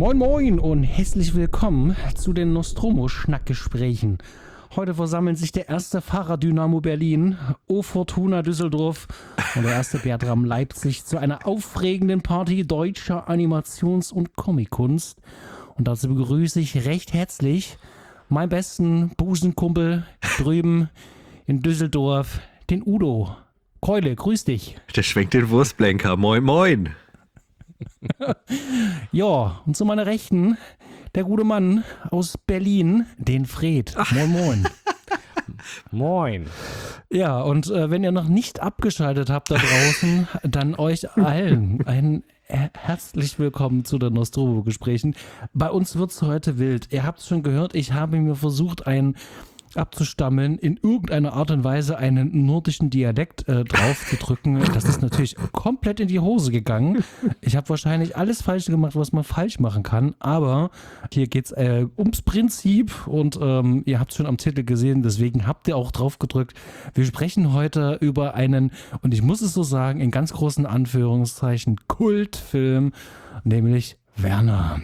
Moin Moin und herzlich willkommen zu den Nostromo-Schnackgesprächen. Heute versammeln sich der erste Fahrraddynamo Berlin, O Fortuna Düsseldorf und der erste Bertram Leipzig zu einer aufregenden Party deutscher Animations- und Comickunst. Und dazu begrüße ich recht herzlich meinen besten Busenkumpel drüben in Düsseldorf, den Udo. Keule, grüß dich. Der schwenkt den Wurstblenker. Moin, moin. Ja, und zu meiner Rechten, der gute Mann aus Berlin, den Fred. Moin, moin. Moin. Ja, und wenn ihr noch nicht abgeschaltet habt da draußen, dann euch allen ein herzlich willkommen zu den Nostromo-Gesprächen. Bei uns wird's heute wild. Ihr habt es schon gehört, ich habe mir versucht, abzustammeln, in irgendeiner Art und Weise einen nordischen Dialekt drauf zu drücken. Das ist natürlich komplett in die Hose gegangen. Ich habe wahrscheinlich alles falsch gemacht, was man falsch machen kann, aber hier geht es ums Prinzip und ihr habt es schon am Titel gesehen, deswegen habt ihr auch drauf gedrückt. Wir sprechen heute über einen, und ich muss es so sagen, in ganz großen Anführungszeichen, Kultfilm, nämlich Werner.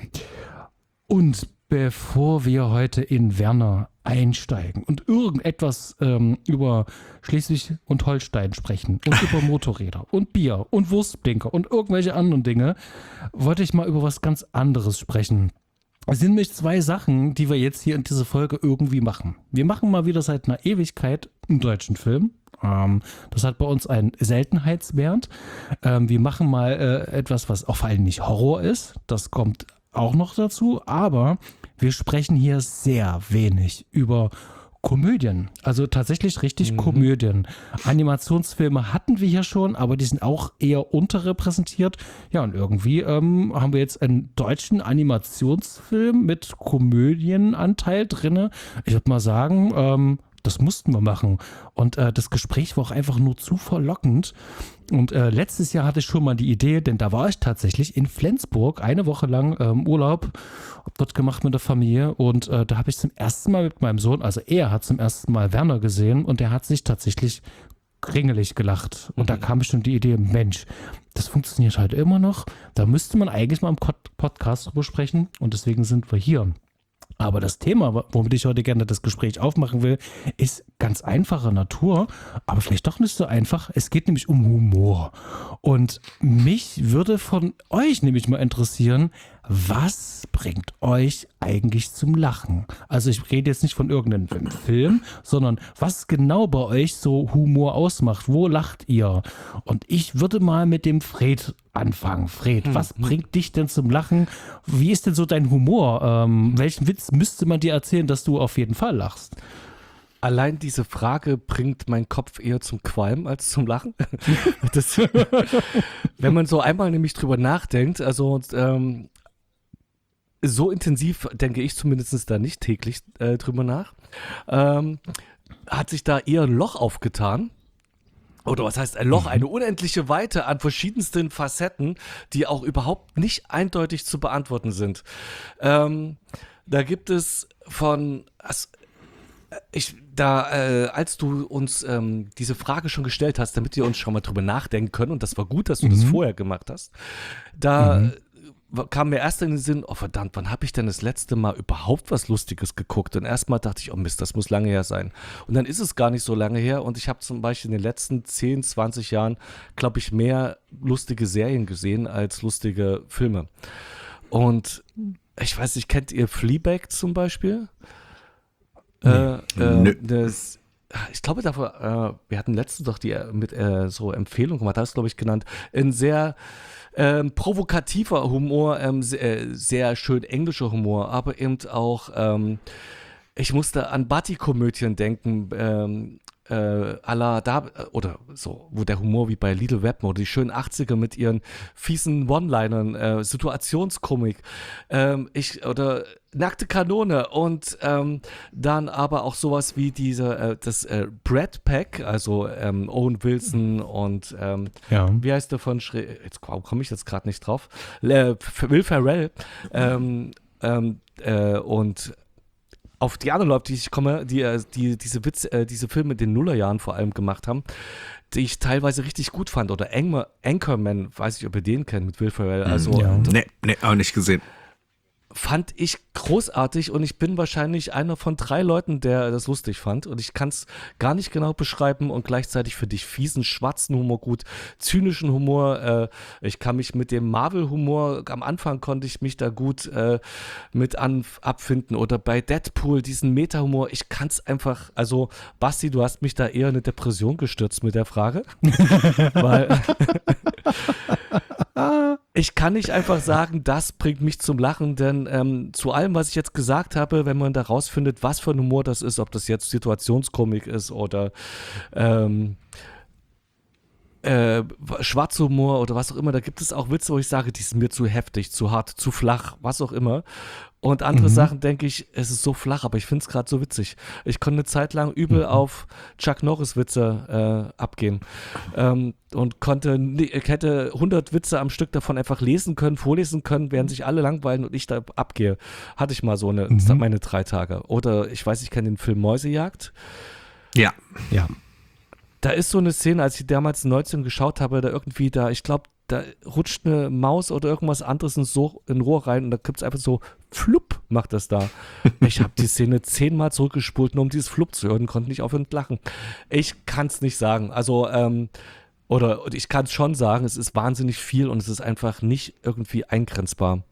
Und bevor wir heute in Werner einsteigen und irgendetwas über Schleswig und Holstein sprechen und über Motorräder und Bier und Wurstblinker und irgendwelche anderen Dinge, wollte ich mal über was ganz anderes sprechen. Es sind nämlich zwei Sachen, die wir jetzt hier in dieser Folge irgendwie machen. Wir machen mal wieder seit einer Ewigkeit einen deutschen Film. Das hat bei uns einen Seltenheitswert. Wir machen mal etwas, was auch vor allem nicht Horror ist. Das kommt auch noch dazu, aber wir sprechen hier sehr wenig über Komödien, also tatsächlich richtig Komödien. Animationsfilme hatten wir hier schon, aber die sind auch eher unterrepräsentiert. Ja, und irgendwie haben wir jetzt einen deutschen Animationsfilm mit Komödienanteil drin. Ich würde mal sagen, das mussten wir machen. Und das Gespräch war auch einfach nur zu verlockend. Und letztes Jahr hatte ich schon mal die Idee, denn da war ich tatsächlich in Flensburg eine Woche lang Urlaub, hab dort gemacht mit der Familie. Und da habe ich zum ersten Mal mit meinem Sohn, also er hat zum ersten Mal Werner gesehen und der hat sich tatsächlich kringelig gelacht. Und da kam schon die Idee, Mensch, das funktioniert halt immer noch. Da müsste man eigentlich mal im Podcast drüber sprechen. Und deswegen sind wir hier. Aber das Thema, womit ich heute gerne das Gespräch aufmachen will, ist ganz einfacher Natur, aber vielleicht doch nicht so einfach. Es geht nämlich um Humor. Und mich würde von euch nämlich mal interessieren, was bringt euch eigentlich zum Lachen? Also ich rede jetzt nicht von irgendeinem Film, sondern was genau bei euch so Humor ausmacht. Wo lacht ihr? Und ich würde mal mit dem Fred anfangen. Fred, was bringt dich denn zum Lachen? Wie ist denn so dein Humor? Welchen Witz müsste man dir erzählen, dass du auf jeden Fall lachst? Allein diese Frage bringt meinen Kopf eher zum Qualmen als zum Lachen. Wenn man so einmal nämlich drüber nachdenkt, also so intensiv denke ich zumindest da nicht täglich drüber nach, hat sich da eher ein Loch aufgetan. Oder was heißt ein Loch? Eine unendliche Weite an verschiedensten Facetten, die auch überhaupt nicht eindeutig zu beantworten sind. Da gibt es als du uns diese Frage schon gestellt hast, damit wir uns schon mal drüber nachdenken können, und das war gut, dass du das vorher gemacht hast, da kam mir erst in den Sinn, oh verdammt, wann habe ich denn das letzte Mal überhaupt was Lustiges geguckt? Und erstmal dachte ich, oh Mist, das muss lange her sein. Und dann ist es gar nicht so lange her, und ich habe zum Beispiel in den letzten 10, 20 Jahren, glaube ich, mehr lustige Serien gesehen als lustige Filme. Und ich weiß nicht, kennt ihr Fleabag zum Beispiel? Ich glaube, wir hatten letztens doch die mit so Empfehlungen gemacht, das glaube ich genannt, ein sehr provokativer Humor, sehr schön englischer Humor, aber eben auch, ich musste an Buddy-Komödien denken, oder so, wo der Humor wie bei Little Weapon oder die schönen 80er mit ihren fiesen One-Linern, Situationskomik, oder Nackte Kanone und dann aber auch sowas wie das Brat Pack, also Owen Wilson und wie heißt der von jetzt komme ich jetzt gerade nicht drauf, Will Ferrell und auf die anderen Leute, die ich komme, die diese Filme in den Nullerjahren vor allem gemacht haben, die ich teilweise richtig gut fand. Oder Anchorman, weiß ich, ob ihr den kennt, mit Will Ferrell. Also, Nee, auch nicht gesehen. fand ich großartig und ich bin wahrscheinlich einer von 3 Leuten, der das lustig fand und ich kann es gar nicht genau beschreiben und gleichzeitig finde ich fiesen, schwarzen Humor gut, zynischen Humor, ich kann mich mit dem Marvel-Humor, am Anfang konnte ich mich da gut mit abfinden oder bei Deadpool diesen Meta-Humor, ich kann es einfach, also Basti, du hast mich da eher in eine Depression gestürzt mit der Frage, weil ich kann nicht einfach sagen, das bringt mich zum Lachen, denn zu allem, was ich jetzt gesagt habe, wenn man da rausfindet, was für ein Humor das ist, ob das jetzt Situationskomik ist oder Schwarzhumor oder was auch immer, da gibt es auch Witze, wo ich sage, die sind mir zu heftig, zu hart, zu flach, was auch immer. Und andere Sachen denke ich, es ist so flach, aber ich finde es gerade so witzig. Ich konnte eine Zeit lang übel auf Chuck Norris Witze abgehen und ich hätte 100 Witze am Stück davon einfach lesen können, vorlesen können, während sich alle langweilen und ich da abgehe. Hatte ich mal so meine 3 Tage. Oder ich weiß, ich kenne den Film Mäusejagd. Ja. Ja. Da ist so eine Szene, als ich damals 19 geschaut habe, ich glaube, da rutscht eine Maus oder irgendwas anderes in ein Rohr rein und da gibt es einfach so, flupp, macht das da. Ich habe die Szene 10-mal zurückgespult, nur um dieses Flupp zu hören, konnte nicht aufhören zu lachen. Ich kann es nicht sagen, also, oder ich kann es schon sagen, es ist wahnsinnig viel und es ist einfach nicht irgendwie eingrenzbar.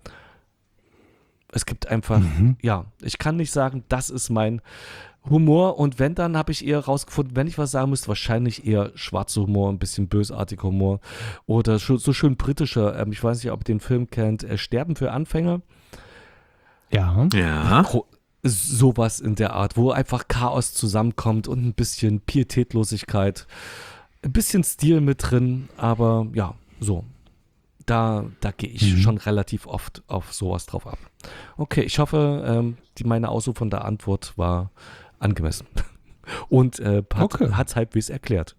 Es gibt einfach, ich kann nicht sagen, das ist mein Humor und wenn, dann habe ich eher rausgefunden, wenn ich was sagen müsste, wahrscheinlich eher schwarzer Humor, ein bisschen bösartiger Humor oder so schön britischer, ich weiß nicht, ob ihr den Film kennt, Sterben für Anfänger. Ja. Ja. Sowas in der Art, wo einfach Chaos zusammenkommt und ein bisschen Pietätlosigkeit, ein bisschen Stil mit drin, aber ja, so. Da gehe ich schon relativ oft auf sowas drauf ab. Okay, ich hoffe, meine ausufernde Antwort war angemessen und hat es halbwegs erklärt.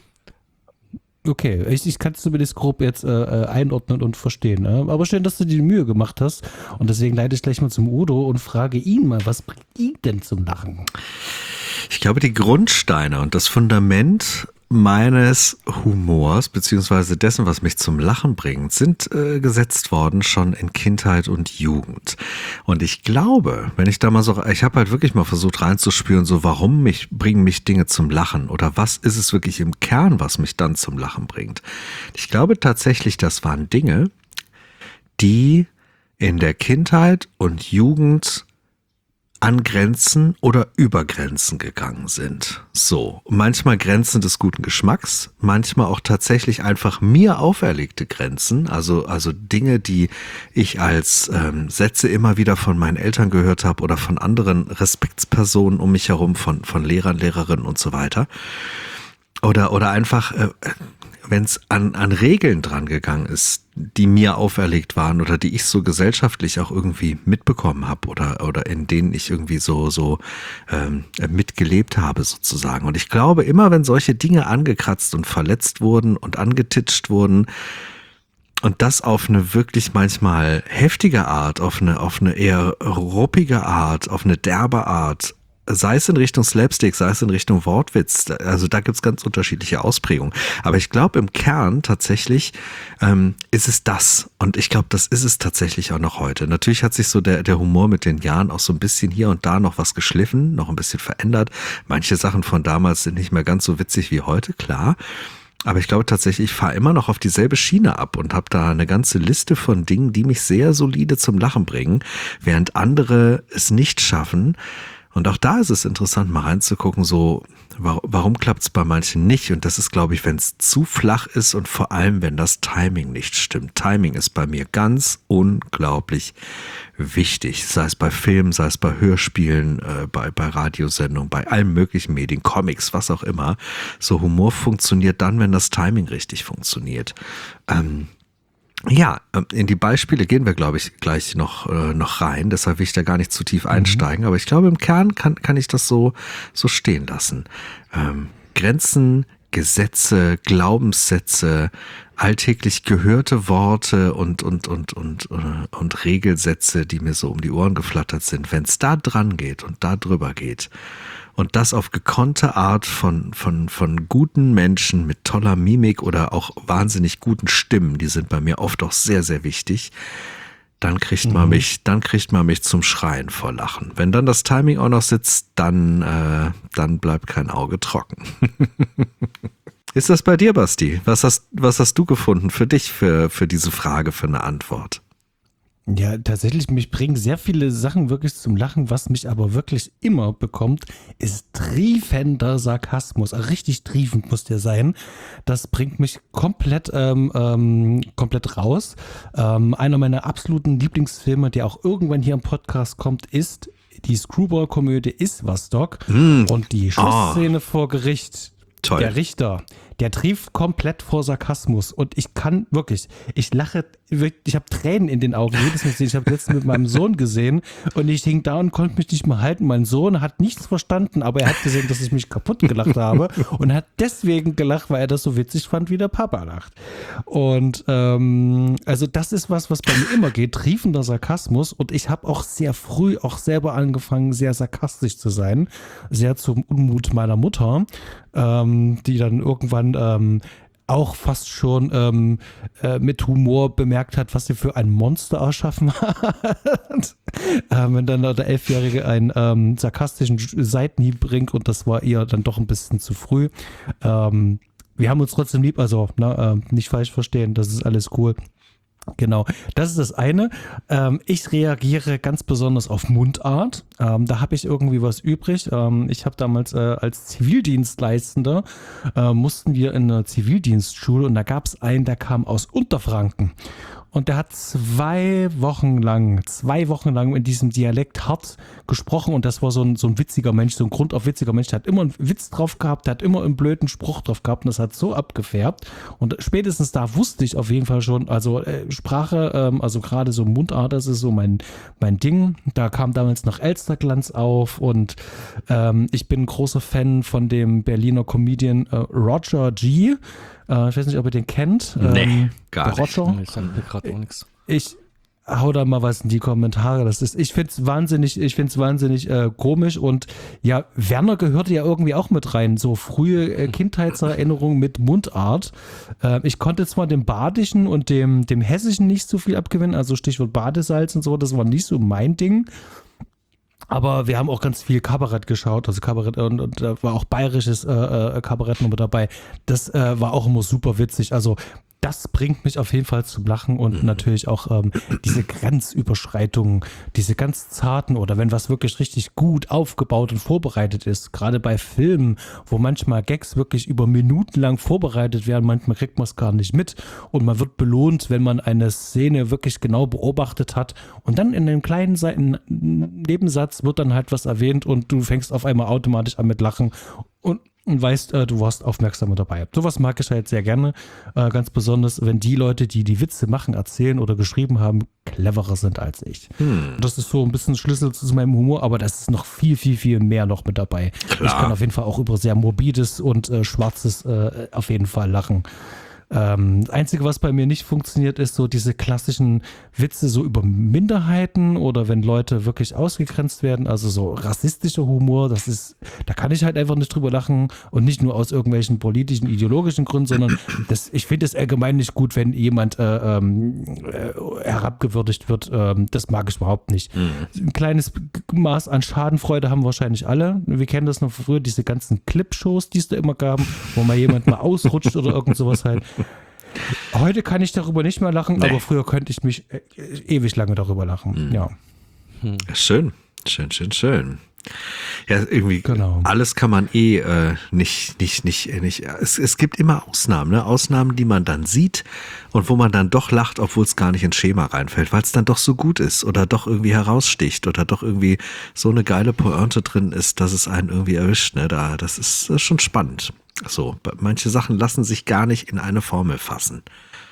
Okay, ich kann es zumindest grob jetzt einordnen und verstehen. Ne? Aber schön, dass du dir die Mühe gemacht hast. Und deswegen leite ich gleich mal zum Udo und frage ihn mal, was bringt ihn denn zum Lachen? Ich glaube, die Grundsteine und das Fundament meines Humors, beziehungsweise dessen, was mich zum Lachen bringt, sind gesetzt worden schon in Kindheit und Jugend. Und ich glaube, wenn ich da mal so, ich habe halt wirklich mal versucht reinzuspüren, so bringen mich Dinge zum Lachen oder was ist es wirklich im Kern, was mich dann zum Lachen bringt. Ich glaube tatsächlich, das waren Dinge, die in der Kindheit und Jugend an Grenzen oder über Grenzen gegangen sind. So, manchmal Grenzen des guten Geschmacks, manchmal auch tatsächlich einfach mir auferlegte Grenzen, also Dinge, die ich als Sätze immer wieder von meinen Eltern gehört habe oder von anderen Respektspersonen um mich herum, von Lehrern, Lehrerinnen und so weiter. Oder einfach, wenn es an Regeln dran gegangen ist, die mir auferlegt waren oder die ich so gesellschaftlich auch irgendwie mitbekommen habe oder in denen ich irgendwie so mitgelebt habe sozusagen. Und ich glaube, immer wenn solche Dinge angekratzt und verletzt wurden und angetitscht wurden und das auf eine wirklich manchmal heftige Art, auf eine eher ruppige Art, auf eine derbe Art, sei es in Richtung Slapstick, sei es in Richtung Wortwitz, also da gibt's ganz unterschiedliche Ausprägungen. Aber ich glaube im Kern tatsächlich ist es das. Und ich glaube, das ist es tatsächlich auch noch heute. Natürlich hat sich so der Humor mit den Jahren auch so ein bisschen hier und da noch was geschliffen, noch ein bisschen verändert. Manche Sachen von damals sind nicht mehr ganz so witzig wie heute, klar. Aber ich glaube tatsächlich, ich fahre immer noch auf dieselbe Schiene ab und habe da eine ganze Liste von Dingen, die mich sehr solide zum Lachen bringen, während andere es nicht schaffen. Und auch da ist es interessant, mal reinzugucken, so, warum klappt es bei manchen nicht? Und das ist, glaube ich, wenn es zu flach ist und vor allem, wenn das Timing nicht stimmt. Timing ist bei mir ganz unglaublich wichtig. Sei es bei Filmen, sei es bei Hörspielen, bei Radiosendungen, bei allen möglichen Medien, Comics, was auch immer. So Humor funktioniert dann, wenn das Timing richtig funktioniert. Ja, in die Beispiele gehen wir, glaube ich, gleich noch rein. Deshalb will ich da gar nicht zu tief einsteigen. Aber ich glaube, im Kern kann ich das so stehen lassen. Grenzen, Gesetze, Glaubenssätze, alltäglich gehörte Worte und Regelsätze, die mir so um die Ohren geflattert sind. Wenn es da dran geht und da drüber geht, und das auf gekonnte Art von guten Menschen mit toller Mimik oder auch wahnsinnig guten Stimmen, die sind bei mir oft auch sehr, sehr wichtig, dann kriegt man mich zum Schreien vor Lachen. Wenn dann das Timing auch noch sitzt, dann bleibt kein Auge trocken. Ist das bei dir, Basti? Was hast du gefunden für dich für diese Frage, für eine Antwort? Ja, tatsächlich, mich bringen sehr viele Sachen wirklich zum Lachen. Was mich aber wirklich immer bekommt, ist triefender Sarkasmus. Also richtig triefend muss der sein. Das bringt mich komplett raus. Einer meiner absoluten Lieblingsfilme, der auch irgendwann hier im Podcast kommt, ist die Screwball-Komödie Isvostok. Und die Schlussszene vor Gericht. Toll. Der Richter, der trieft komplett vor Sarkasmus und ich lache, ich habe Tränen in den Augen jedes Mal gesehen. Ich habe letztens mit meinem Sohn gesehen und ich hing da und konnte mich nicht mehr halten. Mein Sohn hat nichts verstanden, aber er hat gesehen, dass ich mich kaputt gelacht habe und hat deswegen gelacht, weil er das so witzig fand, wie der Papa lacht. Und also das ist was bei mir immer geht, triefender Sarkasmus, und ich habe auch sehr früh auch selber angefangen, sehr sarkastisch zu sein, sehr zum Unmut meiner Mutter, die dann irgendwann auch fast schon mit Humor bemerkt hat, was sie für ein Monster erschaffen hat. Wenn dann der Elfjährige einen sarkastischen Seitenhieb bringt, und das war ihr dann doch ein bisschen zu früh. Wir haben uns trotzdem lieb, also nicht falsch verstehen, das ist alles cool. Genau, das ist das eine. Ich reagiere ganz besonders auf Mundart. Da habe ich irgendwie was übrig. Ich habe damals als Zivildienstleistender mussten wir in einer Zivildienstschule, und da gab es einen, der kam aus Unterfranken. Und der hat 2 Wochen lang in diesem Dialekt hart gesprochen, und das war so ein witziger Mensch, so ein grundauf witziger Mensch. Der hat immer einen Witz drauf gehabt, der hat immer einen blöden Spruch drauf gehabt, und das hat so abgefärbt. Und spätestens da wusste ich auf jeden Fall schon, also Sprache, also gerade so Mundart, das ist so mein Ding. Da kam damals noch Elsterglanz auf, und ich bin ein großer Fan von dem Berliner Comedian Roger G. Ich weiß nicht, ob ihr den kennt. Nee, gar nicht. Roger. Ich sag mir gerade auch nichts. Ich hau da mal was in die Kommentare. Ich finde es wahnsinnig komisch, und ja, Werner gehörte ja irgendwie auch mit rein. So frühe Kindheitserinnerungen mit Mundart. Ich konnte zwar dem Badischen und dem Hessischen nicht so viel abgewinnen, also Stichwort Badesalz und so, das war nicht so mein Ding. Aber wir haben auch ganz viel Kabarett geschaut, also Kabarett, und da war auch bayerisches Kabarett noch mit dabei. Das war auch immer super witzig. Also das bringt mich auf jeden Fall zum Lachen, und natürlich auch diese Grenzüberschreitungen, diese ganz zarten, oder wenn was wirklich richtig gut aufgebaut und vorbereitet ist, gerade bei Filmen, wo manchmal Gags wirklich über Minuten lang vorbereitet werden, manchmal kriegt man es gar nicht mit, und man wird belohnt, wenn man eine Szene wirklich genau beobachtet hat, und dann in einem kleinen Nebensatz wird dann halt was erwähnt, und du fängst auf einmal automatisch an mit Lachen und weißt, du warst aufmerksam dabei. Sowas mag ich halt sehr gerne, ganz besonders, wenn die Leute, die die Witze machen, erzählen oder geschrieben haben, cleverer sind als ich. Das ist so ein bisschen Schlüssel zu meinem Humor, aber das ist noch viel, viel, viel mehr noch mit dabei. Klar. Ich kann auf jeden Fall auch über sehr morbides und Schwarzes auf jeden Fall lachen. Das Einzige, was bei mir nicht funktioniert, ist so diese klassischen Witze so über Minderheiten, oder wenn Leute wirklich ausgegrenzt werden, also so rassistischer Humor, da kann ich halt einfach nicht drüber lachen, und nicht nur aus irgendwelchen politischen, ideologischen Gründen, sondern ich finde es allgemein nicht gut, wenn jemand herabgewürdigt wird. Das mag ich überhaupt nicht. Ein kleines Maß an Schadenfreude haben wahrscheinlich alle. Wir kennen das noch früher, diese ganzen Clip-Shows, die es da immer gab, wo mal jemand mal ausrutscht oder irgend sowas halt. Heute kann ich darüber nicht mehr lachen, aber früher könnte ich mich ewig lange darüber lachen. Ja. Schön. Ja, irgendwie Genau. alles kann man nicht. Es gibt immer Ausnahmen, ne? Ausnahmen, die man dann sieht und wo man dann doch lacht, obwohl es gar nicht ins Schema reinfällt, weil es dann doch so gut ist oder doch irgendwie heraussticht oder doch irgendwie so eine geile Pointe drin ist, dass es einen irgendwie erwischt. Ne? Das ist schon spannend. So, manche Sachen lassen sich gar nicht in eine Formel fassen.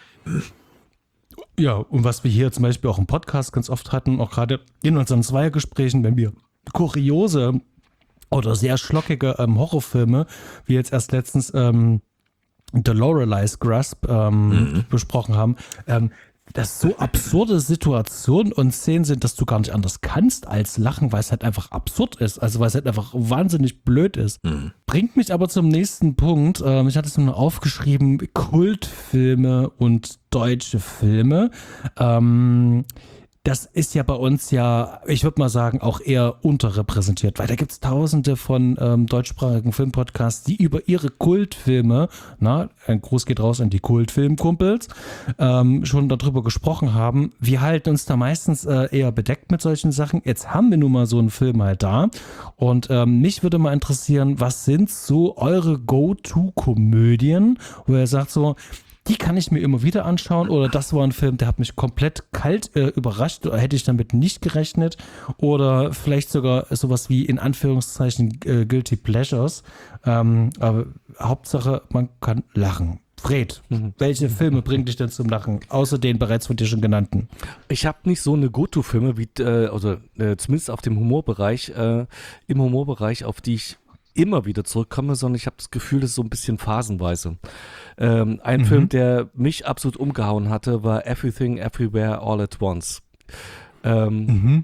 Ja, und was wir hier zum Beispiel auch im Podcast ganz oft hatten, auch gerade in unseren Zweiergesprächen, wenn wir kuriose oder sehr schlockige Horrorfilme, wie jetzt erst letztens The Loreley's Grasp besprochen haben, dass so absurde Situationen und Szenen sind, dass du gar nicht anders kannst als lachen, weil es halt einfach absurd ist, also weil es halt einfach wahnsinnig blöd ist. Bringt mich aber zum nächsten Punkt. Ich hatte es nur aufgeschrieben, Kultfilme und deutsche Filme. das ist ja bei uns ja, ich würde mal sagen, auch eher unterrepräsentiert, weil da gibt es tausende von deutschsprachigen Filmpodcasts, die über ihre Kultfilme, ein Gruß geht raus an die Kultfilmkumpels, schon darüber gesprochen haben. Wir halten uns da meistens eher bedeckt mit solchen Sachen. Jetzt haben wir nun mal so einen Film halt da und mich würde mal interessieren, was sind so eure Go-To-Komödien, wo ihr sagt so, die kann ich mir immer wieder anschauen oder das war ein Film, der hat mich komplett kalt überrascht oder hätte ich damit nicht gerechnet oder vielleicht sogar sowas wie in Anführungszeichen Guilty Pleasures. Aber Hauptsache, man kann lachen. Fred, welche Filme bringen dich denn zum Lachen, außer den bereits von dir schon genannten? Ich habe nicht so eine Go-To-Filme, wie zumindest auf dem Humorbereich, im Humorbereich, auf die ich immer wieder zurückkomme, sondern ich habe das Gefühl, das ist so ein bisschen phasenweise. Ein Film, der mich absolut umgehauen hatte, war Everything, Everywhere, All at Once. Der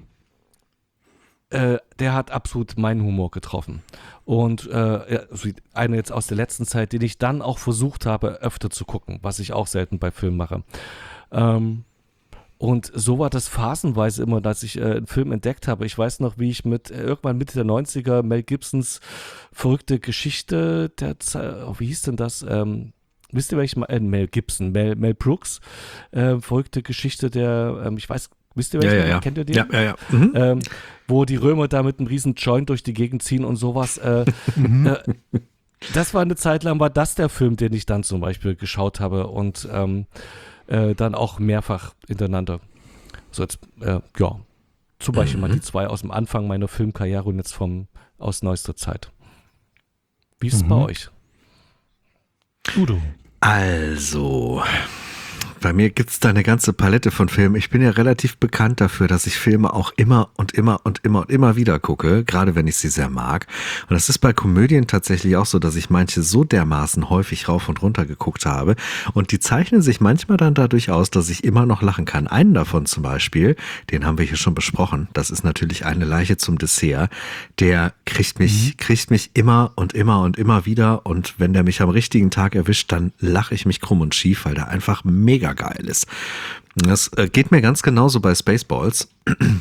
hat absolut meinen Humor getroffen. Und eine jetzt aus der letzten Zeit, den ich dann auch versucht habe, öfter zu gucken, was ich auch selten bei Filmen mache. Und so war das phasenweise immer, dass ich einen Film entdeckt habe. Ich weiß noch, wie ich irgendwann Mitte der 90er Mel Gibsons verrückte Geschichte wie hieß denn das? Wisst ihr, welchen Mel Gibson, Mel Brooks, verrückte Geschichte wisst ihr welchen? Ja. Kennt ihr den? Ja. Wo die Römer da mit einem riesen Joint durch die Gegend ziehen und sowas. Das war eine Zeit lang, war das der Film, den ich dann zum Beispiel geschaut habe und dann auch mehrfach hintereinander. So jetzt, zum Beispiel mal die zwei aus dem Anfang meiner Filmkarriere und jetzt aus neuester Zeit. Wie ist es bei euch? Udo. Also, bei mir gibt es da eine ganze Palette von Filmen. Ich bin ja relativ bekannt dafür, dass ich Filme auch immer wieder gucke, gerade wenn ich sie sehr mag. Und das ist bei Komödien tatsächlich auch so, dass ich manche so dermaßen häufig rauf und runter geguckt habe. Und die zeichnen sich manchmal dann dadurch aus, dass ich immer noch lachen kann. Einen davon zum Beispiel, den haben wir hier schon besprochen. Das ist natürlich Eine Leiche zum Dessert. Der kriegt mich immer wieder. Und wenn der mich am richtigen Tag erwischt, dann lache ich mich krumm und schief, weil der einfach mega geil ist. Das geht mir ganz genauso bei Spaceballs.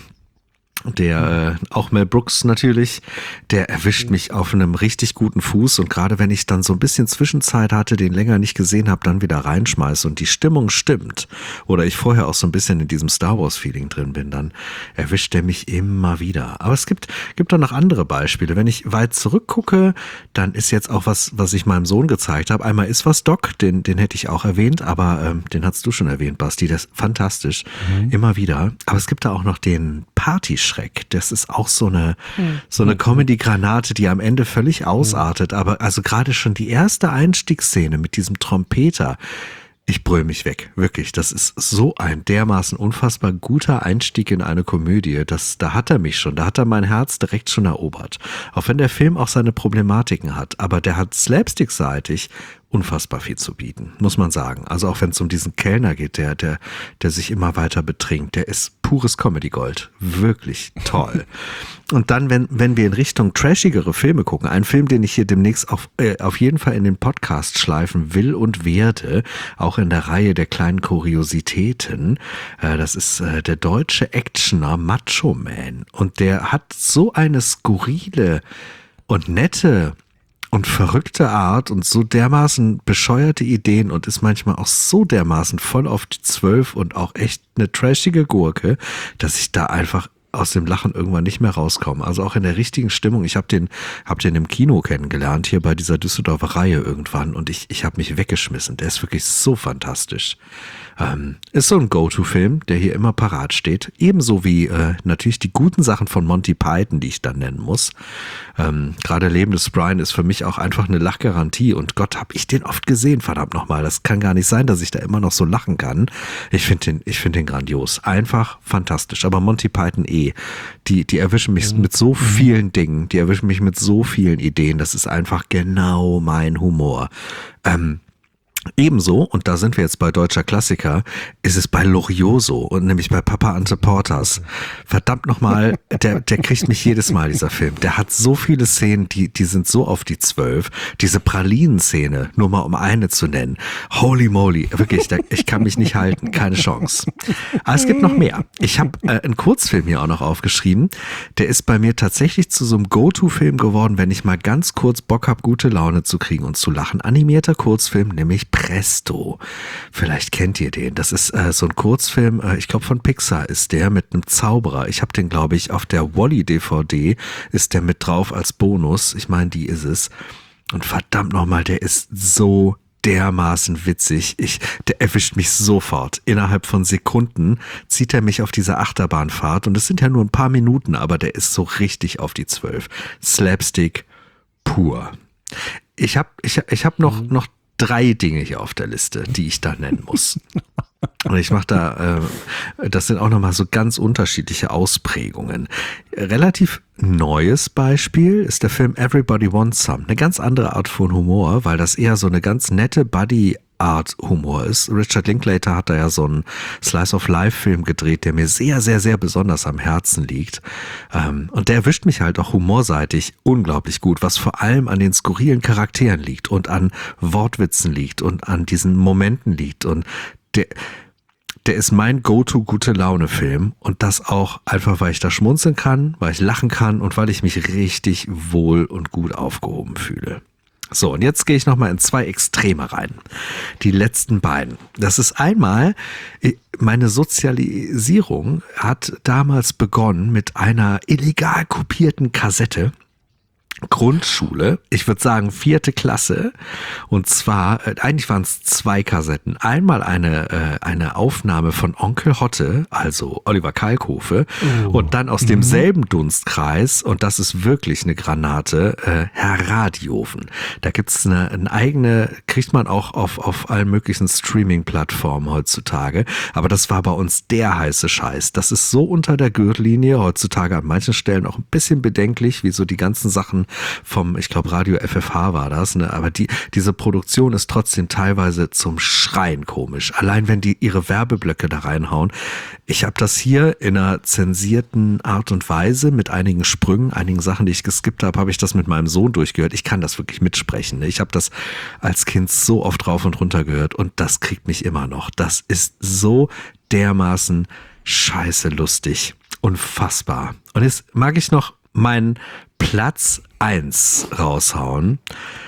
Auch Mel Brooks natürlich, der erwischt mich auf einem richtig guten Fuß und gerade wenn ich dann so ein bisschen Zwischenzeit hatte, den länger nicht gesehen habe, dann wieder reinschmeiße und die Stimmung stimmt oder ich vorher auch so ein bisschen in diesem Star Wars Feeling drin bin, dann erwischt er mich immer wieder. Aber es gibt auch noch andere Beispiele. Wenn ich weit zurückgucke, dann ist jetzt auch was ich meinem Sohn gezeigt habe. Einmal Ist was Doc, den hätte ich auch erwähnt, aber den hast du schon erwähnt, Basti, das ist fantastisch, immer wieder. Aber es gibt da auch noch den Partyschreck. Das ist auch so eine Comedy-Granate, die am Ende völlig ausartet. Aber also gerade schon die erste Einstiegsszene mit diesem Trompeter, ich brüll mich weg, wirklich. Das ist so ein dermaßen unfassbar guter Einstieg in eine Komödie. Da hat er mich schon, da hat er mein Herz direkt schon erobert. Auch wenn der Film auch seine Problematiken hat, aber der hat slapstick-seitig unfassbar viel zu bieten, muss man sagen. Also auch wenn es um diesen Kellner geht, der sich immer weiter betrinkt, der ist pures Comedy-Gold. Wirklich toll. Und dann, wenn wir in Richtung trashigere Filme gucken, ein Film, den ich hier demnächst auf jeden Fall in den Podcast schleifen will und werde, auch in der Reihe der kleinen Kuriositäten, das ist der deutsche Actioner Macho Man. Und der hat so eine skurrile und nette und verrückte Art und so dermaßen bescheuerte Ideen und ist manchmal auch so dermaßen voll auf die 12 und auch echt eine trashige Gurke, dass ich da einfach aus dem Lachen irgendwann nicht mehr rauskomme. Also auch in der richtigen Stimmung. Ich habe den im Kino kennengelernt, hier bei dieser Düsseldorfer Reihe irgendwann und ich habe mich weggeschmissen. Der ist wirklich so fantastisch. Ist so ein Go-To-Film, der hier immer parat steht. Ebenso wie natürlich die guten Sachen von Monty Python, die ich dann nennen muss. Gerade Leben des Brian ist für mich auch einfach eine Lachgarantie. Und Gott, habe ich den oft gesehen, verdammt nochmal. Das kann gar nicht sein, dass ich da immer noch so lachen kann. Ich finde den grandios. Einfach fantastisch. Aber Monty Python die erwischen mich mit so vielen Dingen. Die erwischen mich mit so vielen Ideen. Das ist einfach genau mein Humor. Ebenso, und da sind wir jetzt bei deutscher Klassiker, ist es bei Loriot so, und nämlich bei Papa Ante Portas. Verdammt nochmal, der kriegt mich jedes Mal, dieser Film. Der hat so viele Szenen, die sind so auf die 12. Diese Pralinen-Szene, nur mal um eine zu nennen. Holy moly, wirklich, ich kann mich nicht halten, keine Chance. Aber es gibt noch mehr. Ich habe einen Kurzfilm hier auch noch aufgeschrieben. Der ist bei mir tatsächlich zu so einem Go-To-Film geworden, wenn ich mal ganz kurz Bock habe, gute Laune zu kriegen und zu lachen. Animierter Kurzfilm, nämlich Presto. Vielleicht kennt ihr den. Das ist so ein Kurzfilm, ich glaube von Pixar ist der, mit einem Zauberer. Ich habe den, glaube ich, auf der Wall-E-DVD ist der mit drauf als Bonus. Ich meine, die ist es. Und verdammt nochmal, der ist so dermaßen witzig. Der erwischt mich sofort. Innerhalb von Sekunden zieht er mich auf diese Achterbahnfahrt. Und es sind ja nur ein paar Minuten, aber der ist so richtig auf die 12. Slapstick pur. Ich hab noch 3 Dinge hier auf der Liste, die ich da nennen muss. Und ich mache da, das sind auch nochmal so ganz unterschiedliche Ausprägungen. Relativ neues Beispiel ist der Film Everybody Wants Some. Eine ganz andere Art von Humor, weil das eher so eine ganz nette Buddy-Art-Humor ist. Richard Linklater hat da ja so einen Slice-of-Life-Film gedreht, der mir sehr, sehr, sehr besonders am Herzen liegt. Und der erwischt mich halt auch humorseitig unglaublich gut, was vor allem an den skurrilen Charakteren liegt und an Wortwitzen liegt und an diesen Momenten liegt. Und der ist mein Go-To-Gute-Laune-Film und das auch einfach, weil ich da schmunzeln kann, weil ich lachen kann und weil ich mich richtig wohl und gut aufgehoben fühle. So, und jetzt gehe ich nochmal in 2 Extreme rein. Die letzten beiden. Das ist einmal, meine Sozialisierung hat damals begonnen mit einer illegal kopierten Kassette. Grundschule, ich würde sagen 4. Klasse, und zwar, eigentlich waren es 2 Kassetten. Einmal eine Aufnahme von Onkel Hotte, also Oliver Kalkofe, und dann aus demselben Dunstkreis, und das ist wirklich eine Granate, Herr Radiofen. Da gibt's eine eigene, kriegt man auch auf allen möglichen Streaming-Plattformen heutzutage, aber das war bei uns der heiße Scheiß. Das ist so unter der Gürtellinie, heutzutage an manchen Stellen auch ein bisschen bedenklich, wie so die ganzen Sachen vom, ich glaube, Radio FFH war das, ne? Aber diese Produktion ist trotzdem teilweise zum Schreien komisch. Allein wenn die ihre Werbeblöcke da reinhauen. Ich habe das hier in einer zensierten Art und Weise mit einigen Sprüngen, einigen Sachen, die ich geskippt habe ich das mit meinem Sohn durchgehört. Ich kann das wirklich mitsprechen. Ne? Ich habe das als Kind so oft rauf und runter gehört und das kriegt mich immer noch. Das ist so dermaßen scheiße lustig. Unfassbar. Und jetzt mag ich noch meinen Platz 1 raushauen.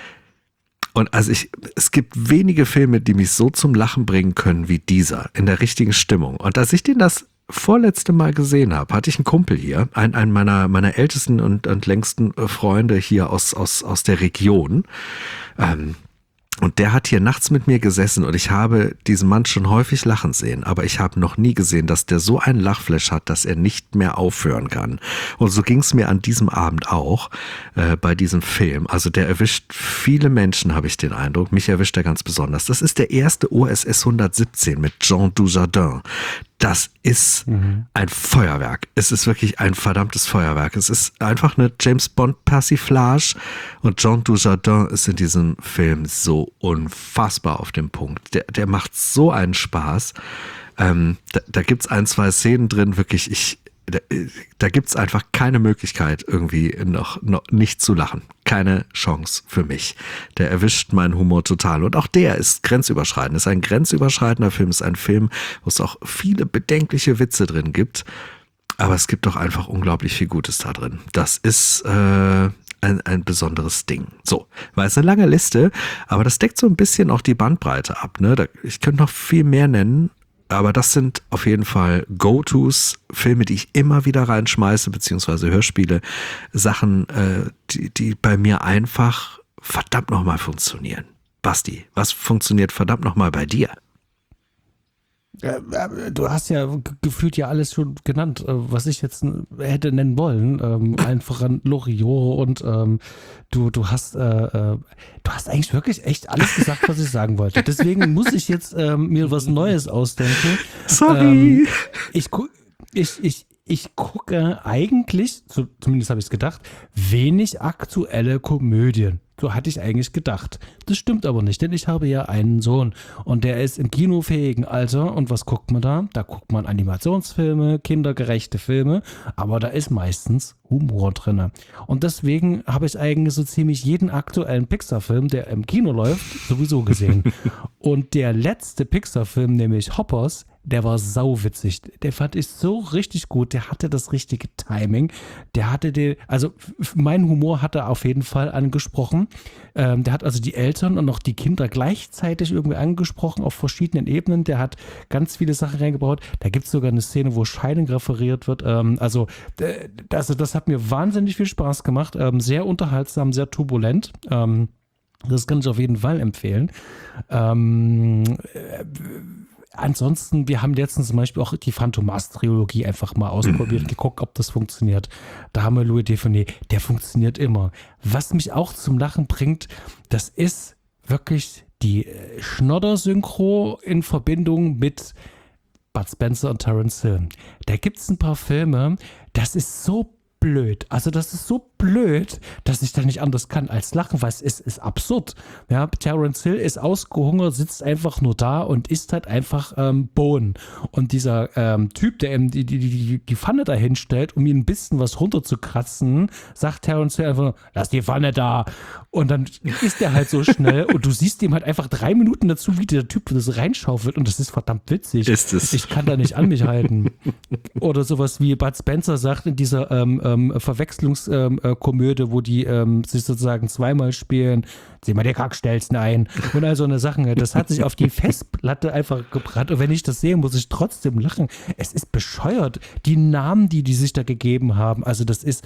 Und also es gibt wenige Filme, die mich so zum Lachen bringen können wie dieser, in der richtigen Stimmung. Und als ich den das vorletzte Mal gesehen habe, hatte ich einen Kumpel hier, einen meiner ältesten und längsten Freunde hier aus der Region. Und der hat hier nachts mit mir gesessen und ich habe diesen Mann schon häufig lachen sehen, aber ich habe noch nie gesehen, dass der so einen Lachflash hat, dass er nicht mehr aufhören kann. Und so ging es mir an diesem Abend auch bei diesem Film. Also der erwischt viele Menschen, habe ich den Eindruck. Mich erwischt er ganz besonders. Das ist der erste OSS 117 mit Jean Dujardin. Das ist ein Feuerwerk. Es ist wirklich ein verdammtes Feuerwerk. Es ist einfach eine James-Bond-Persiflage und Jean Dujardin ist in diesem Film so unfassbar auf dem Punkt. Der macht so einen Spaß. Da gibt's 1, 2 Szenen drin, wirklich, da gibt's einfach keine Möglichkeit, irgendwie noch nicht zu lachen. Keine Chance für mich. Der erwischt meinen Humor total. Und auch der ist grenzüberschreitend. Ist ein grenzüberschreitender Film. Ist ein Film, wo es auch viele bedenkliche Witze drin gibt. Aber es gibt doch einfach unglaublich viel Gutes da drin. Das ist ein besonderes Ding. So, war jetzt eine lange Liste, aber das deckt so ein bisschen auch die Bandbreite ab. Ne? Ich könnte noch viel mehr nennen. Aber das sind auf jeden Fall Go-Tos, Filme, die ich immer wieder reinschmeiße, beziehungsweise Hörspiele, Sachen, die bei mir einfach verdammt nochmal funktionieren. Basti, was funktioniert verdammt nochmal bei dir? Du hast ja gefühlt ja alles schon genannt, was ich jetzt hätte nennen wollen. Allen voran Loriot und du hast eigentlich wirklich echt alles gesagt, was ich sagen wollte. Deswegen muss ich jetzt mir was Neues ausdenken. Sorry. Ich gucke eigentlich, zumindest habe ich es gedacht, wenig aktuelle Komödien. So hatte ich eigentlich gedacht. Das stimmt aber nicht, denn ich habe ja einen Sohn und der ist im kinofähigen Alter. Und was guckt man da? Da guckt man Animationsfilme, kindergerechte Filme, aber da ist meistens Humor drin. Und deswegen habe ich eigentlich so ziemlich jeden aktuellen Pixar-Film, der im Kino läuft, sowieso gesehen. Und der letzte Pixar-Film, nämlich Hoppers, der war sauwitzig. Der fand ich so richtig gut. Der hatte das richtige Timing. Der hatte mein Humor hat er auf jeden Fall angesprochen. Der hat also die Eltern und auch die Kinder gleichzeitig irgendwie angesprochen auf verschiedenen Ebenen. Der hat ganz viele Sachen reingebaut. Da gibt es sogar eine Szene, wo Scheidung referiert wird. Das hat mir wahnsinnig viel Spaß gemacht. Sehr unterhaltsam, sehr turbulent. Das kann ich auf jeden Fall empfehlen. Ansonsten, wir haben letztens zum Beispiel auch die Phantomas-Trilogie einfach mal ausprobiert, geguckt, ob das funktioniert. Da haben wir Louis Define, der funktioniert immer. Was mich auch zum Lachen bringt, das ist wirklich die Schnodder-Synchro in Verbindung mit Bud Spencer und Terence Hill. Da gibt es ein paar Filme, das ist so blöd. Also das ist so blöd, dass ich da nicht anders kann als lachen, weil es ist absurd. Ja, Terence Hill ist ausgehungert, sitzt einfach nur da und isst halt einfach Bohnen. Und dieser Typ, der ihm die Pfanne da hinstellt, um ihm ein bisschen was runterzukratzen, sagt Terence Hill einfach, lass die Pfanne da. Und dann isst er halt so schnell und du siehst ihm halt einfach 3 Minuten dazu, wie der Typ das reinschaufelt und das ist verdammt witzig. Ist es. Ich kann da nicht an mich halten. Oder sowas wie Bud Spencer sagt in dieser Verwechslungskomödie, wo die sich sozusagen zweimal spielen, sieh mal die Kackstelzen ein und all so eine Sachen. Das hat sich auf die Festplatte einfach gebrannt und wenn ich das sehe, muss ich trotzdem lachen. Es ist bescheuert. Die Namen, die sich da gegeben haben, also das ist,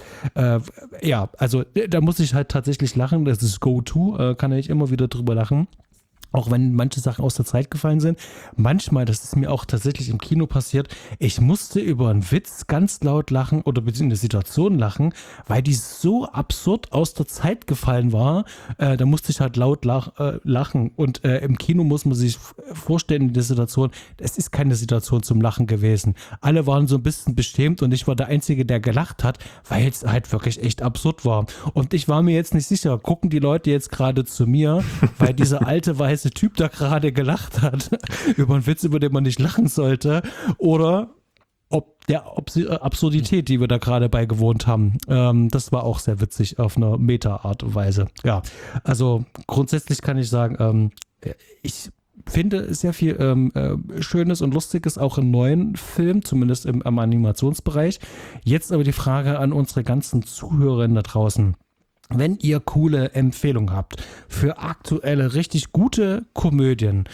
also da muss ich halt tatsächlich lachen. Das ist Go-To, kann ich immer wieder drüber lachen. Auch wenn manche Sachen aus der Zeit gefallen sind. Manchmal, das ist mir auch tatsächlich im Kino passiert, ich musste über einen Witz ganz laut lachen oder beziehungsweise eine Situation lachen, weil die so absurd aus der Zeit gefallen war. Da musste ich halt laut lachen. Und im Kino muss man sich vorstellen, in der Situation, es ist keine Situation zum Lachen gewesen. Alle waren so ein bisschen beschämt und ich war der Einzige, der gelacht hat, weil es halt wirklich echt absurd war. Und ich war mir jetzt nicht sicher, gucken die Leute jetzt gerade zu mir, weil dieser alte weiße Typ da gerade gelacht hat über einen Witz, über den man nicht lachen sollte, oder ob der Absurdität, die wir da gerade beigewohnt haben. Das war auch sehr witzig auf eine Meta-Art und Weise. Ja, also grundsätzlich kann ich sagen, ich finde sehr viel Schönes und Lustiges auch im neuen Film, zumindest im Animationsbereich. Jetzt aber die Frage an unsere ganzen Zuhörerinnen da draußen. Wenn ihr coole Empfehlungen habt für aktuelle, richtig gute Komödien,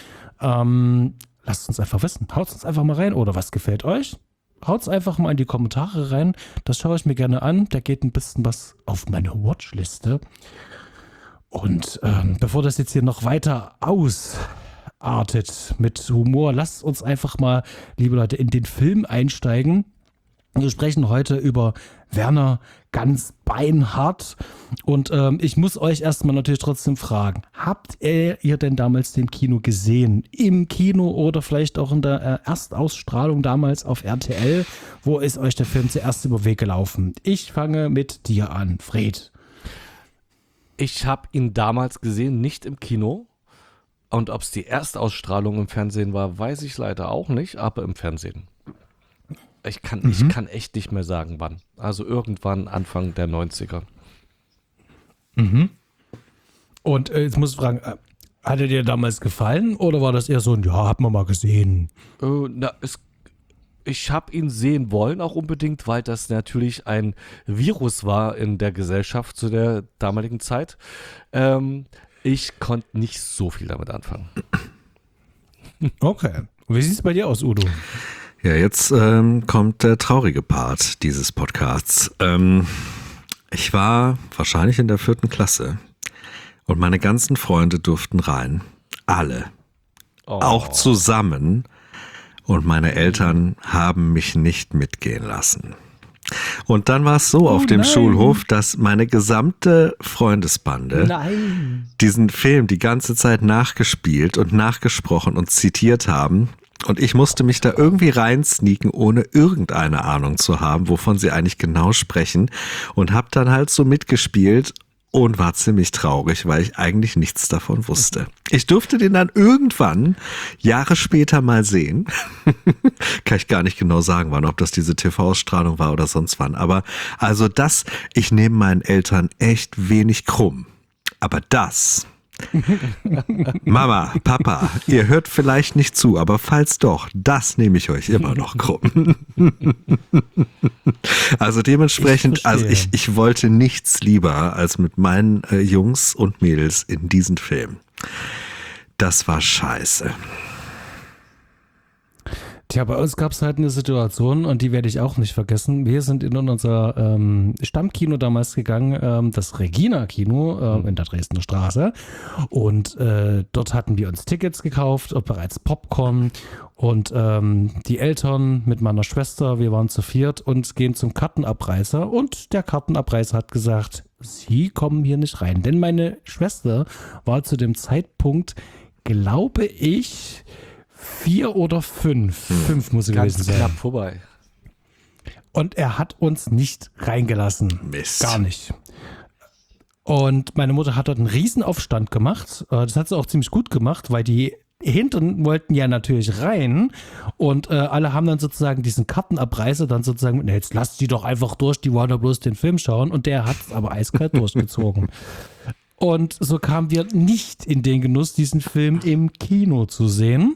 lasst uns einfach wissen. Haut uns einfach mal rein. Oder was gefällt euch? Haut es einfach mal in die Kommentare rein. Das schaue ich mir gerne an. Da geht ein bisschen was auf meine Watchliste. Und bevor das jetzt hier noch weiter ausartet mit Humor, lasst uns einfach mal, liebe Leute, in den Film einsteigen. Wir sprechen heute über Werner ganz beinhart und ich muss euch erstmal natürlich trotzdem fragen, habt ihr denn damals den Kino gesehen? Im Kino oder vielleicht auch in der Erstausstrahlung damals auf RTL? Wo ist euch der Film zuerst über den Weg gelaufen? Ich fange mit dir an, Fred. Ich habe ihn damals gesehen, nicht im Kino. Und ob es die Erstausstrahlung im Fernsehen war, weiß ich leider auch nicht, aber im Fernsehen. Ich kann echt nicht mehr sagen, wann. Also irgendwann Anfang der 90er. Mhm. Und jetzt muss ich fragen, hat er dir damals gefallen oder war das eher so ein, ja, hat man mal gesehen? Ich habe ihn sehen wollen, auch unbedingt, weil das natürlich ein Virus war in der Gesellschaft zu der damaligen Zeit. Ich konnte nicht so viel damit anfangen. Okay. Und wie sieht es bei dir aus, Udo? Ja, jetzt kommt der traurige Part dieses Podcasts. Ich war wahrscheinlich in der 4. Klasse und meine ganzen Freunde durften rein. Alle. Auch zusammen. Und meine Eltern haben mich nicht mitgehen lassen. Und dann war es so auf dem Schulhof, dass meine gesamte Freundesbande diesen Film die ganze Zeit nachgespielt und nachgesprochen und zitiert haben. Und ich musste mich da irgendwie reinsneaken, ohne irgendeine Ahnung zu haben, wovon sie eigentlich genau sprechen. Und habe dann halt so mitgespielt und war ziemlich traurig, weil ich eigentlich nichts davon wusste. Ich durfte den dann irgendwann, Jahre später mal sehen. Kann ich gar nicht genau sagen, wann, ob das diese TV-Ausstrahlung war oder sonst wann. Aber also das, ich nehme meinen Eltern echt wenig krumm. Aber das... Mama, Papa, ihr hört vielleicht nicht zu, aber falls doch, das nehme ich euch immer noch krumm. Also dementsprechend, ich wollte nichts lieber als mit meinen Jungs und Mädels in diesen Film. Das war scheiße. Tja, bei uns gab es halt eine Situation und die werde ich auch nicht vergessen. Wir sind in unser Stammkino damals gegangen, das Regina-Kino in der Dresdner Straße. Und dort hatten wir uns Tickets gekauft, bereits Popcorn. Und die Eltern mit meiner Schwester, wir waren zu viert und gehen zum Kartenabreißer. Und der Kartenabreißer hat gesagt, Sie kommen hier nicht rein. Denn meine Schwester war zu dem Zeitpunkt, glaube ich, 4 oder 5. 5 muss es gewesen sein. Knapp vorbei. Und er hat uns nicht reingelassen. Mist. Gar nicht. Und meine Mutter hat dort einen Riesenaufstand gemacht. Das hat sie auch ziemlich gut gemacht, weil die Hinteren wollten ja natürlich rein. Und alle haben dann sozusagen diesen Kartenabreißer dann sozusagen, jetzt lasst die doch einfach durch, die wollen doch bloß den Film schauen. Und der hat es aber eiskalt durchgezogen. Und so kamen wir nicht in den Genuss, diesen Film im Kino zu sehen.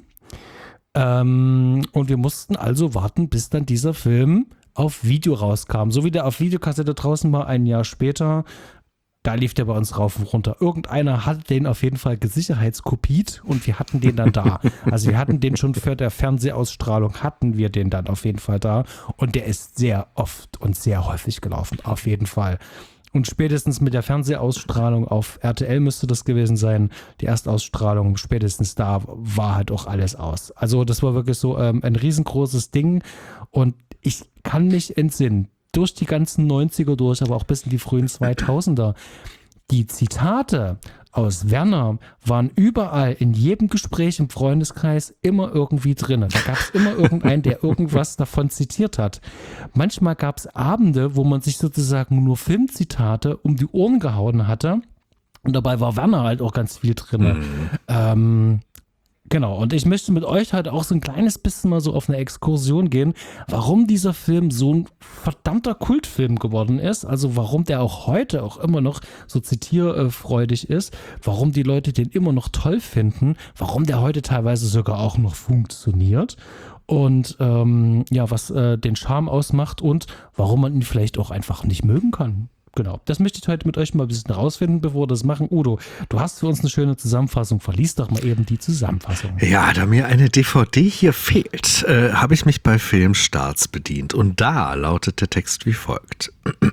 Und wir mussten also warten, bis dann dieser Film auf Video rauskam. So wie der auf Videokassette draußen war, ein Jahr später, da lief der bei uns rauf und runter. Irgendeiner hat den auf jeden Fall gesicherheitskopiert und wir hatten den dann da. Also wir hatten den schon für der Fernsehausstrahlung, hatten wir den dann auf jeden Fall da. Und der ist sehr oft und sehr häufig gelaufen, auf jeden Fall. Und spätestens mit der Fernsehausstrahlung auf RTL müsste das gewesen sein, die Erstausstrahlung, spätestens da war halt auch alles aus. Also das war wirklich so ein riesengroßes Ding und ich kann mich entsinnen, durch die ganzen 90er durch, aber auch bis in die frühen 2000er, die Zitate aus Werner waren überall in jedem Gespräch im Freundeskreis immer irgendwie drin. Da gab es immer irgendeinen, der irgendwas davon zitiert hat. Manchmal gab es Abende, wo man sich sozusagen nur Filmzitate um die Ohren gehauen hatte. Und dabei war Werner halt auch ganz viel drin. Genau, und ich möchte mit euch halt auch so ein kleines bisschen mal so auf eine Exkursion gehen, warum dieser Film so ein verdammter Kultfilm geworden ist, also warum der auch heute auch immer noch so zitierfreudig ist, warum die Leute den immer noch toll finden, warum der heute teilweise sogar auch noch funktioniert und was den Charme ausmacht und warum man ihn vielleicht auch einfach nicht mögen kann. Genau, das möchte ich heute mit euch mal ein bisschen rausfinden, bevor wir das machen. Udo, du hast für uns eine schöne Zusammenfassung. Verlies doch mal eben die Zusammenfassung. Ja, da mir eine DVD hier fehlt, habe ich mich bei Filmstarts bedient. Und da lautet der Text wie folgt.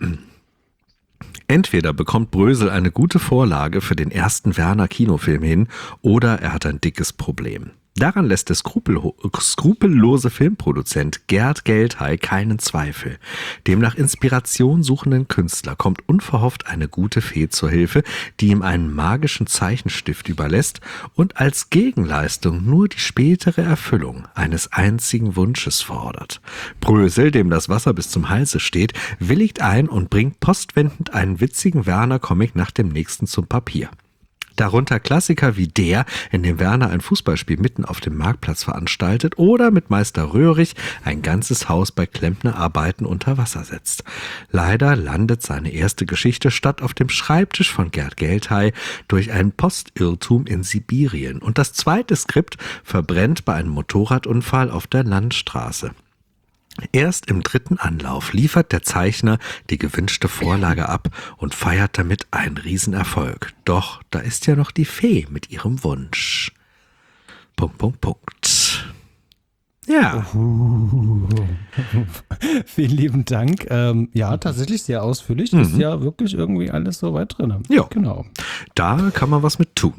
Entweder bekommt Brösel eine gute Vorlage für den ersten Werner-Kinofilm hin oder er hat ein dickes Problem. Daran lässt der skrupellose Filmproduzent Gerd Geldhey keinen Zweifel. Dem nach Inspiration suchenden Künstler kommt unverhofft eine gute Fee zur Hilfe, die ihm einen magischen Zeichenstift überlässt und als Gegenleistung nur die spätere Erfüllung eines einzigen Wunsches fordert. Brösel, dem das Wasser bis zum Halse steht, willigt ein und bringt postwendend einen witzigen Werner-Comic nach dem nächsten zum Papier. Darunter Klassiker wie der, in dem Werner ein Fußballspiel mitten auf dem Marktplatz veranstaltet oder mit Meister Röhrig ein ganzes Haus bei Klempnerarbeiten unter Wasser setzt. Leider landet seine erste Geschichte statt auf dem Schreibtisch von Gerd Geldhey durch einen Postirrtum in Sibirien und das zweite Skript verbrennt bei einem Motorradunfall auf der Landstraße. Erst im dritten Anlauf liefert der Zeichner die gewünschte Vorlage ab und feiert damit einen Riesenerfolg. Doch da ist ja noch die Fee mit ihrem Wunsch. ... Ja. Vielen lieben Dank. Ja, tatsächlich sehr ausführlich. Ist ja wirklich irgendwie alles so weit drin. Ja. Genau. Da kann man was mit tun.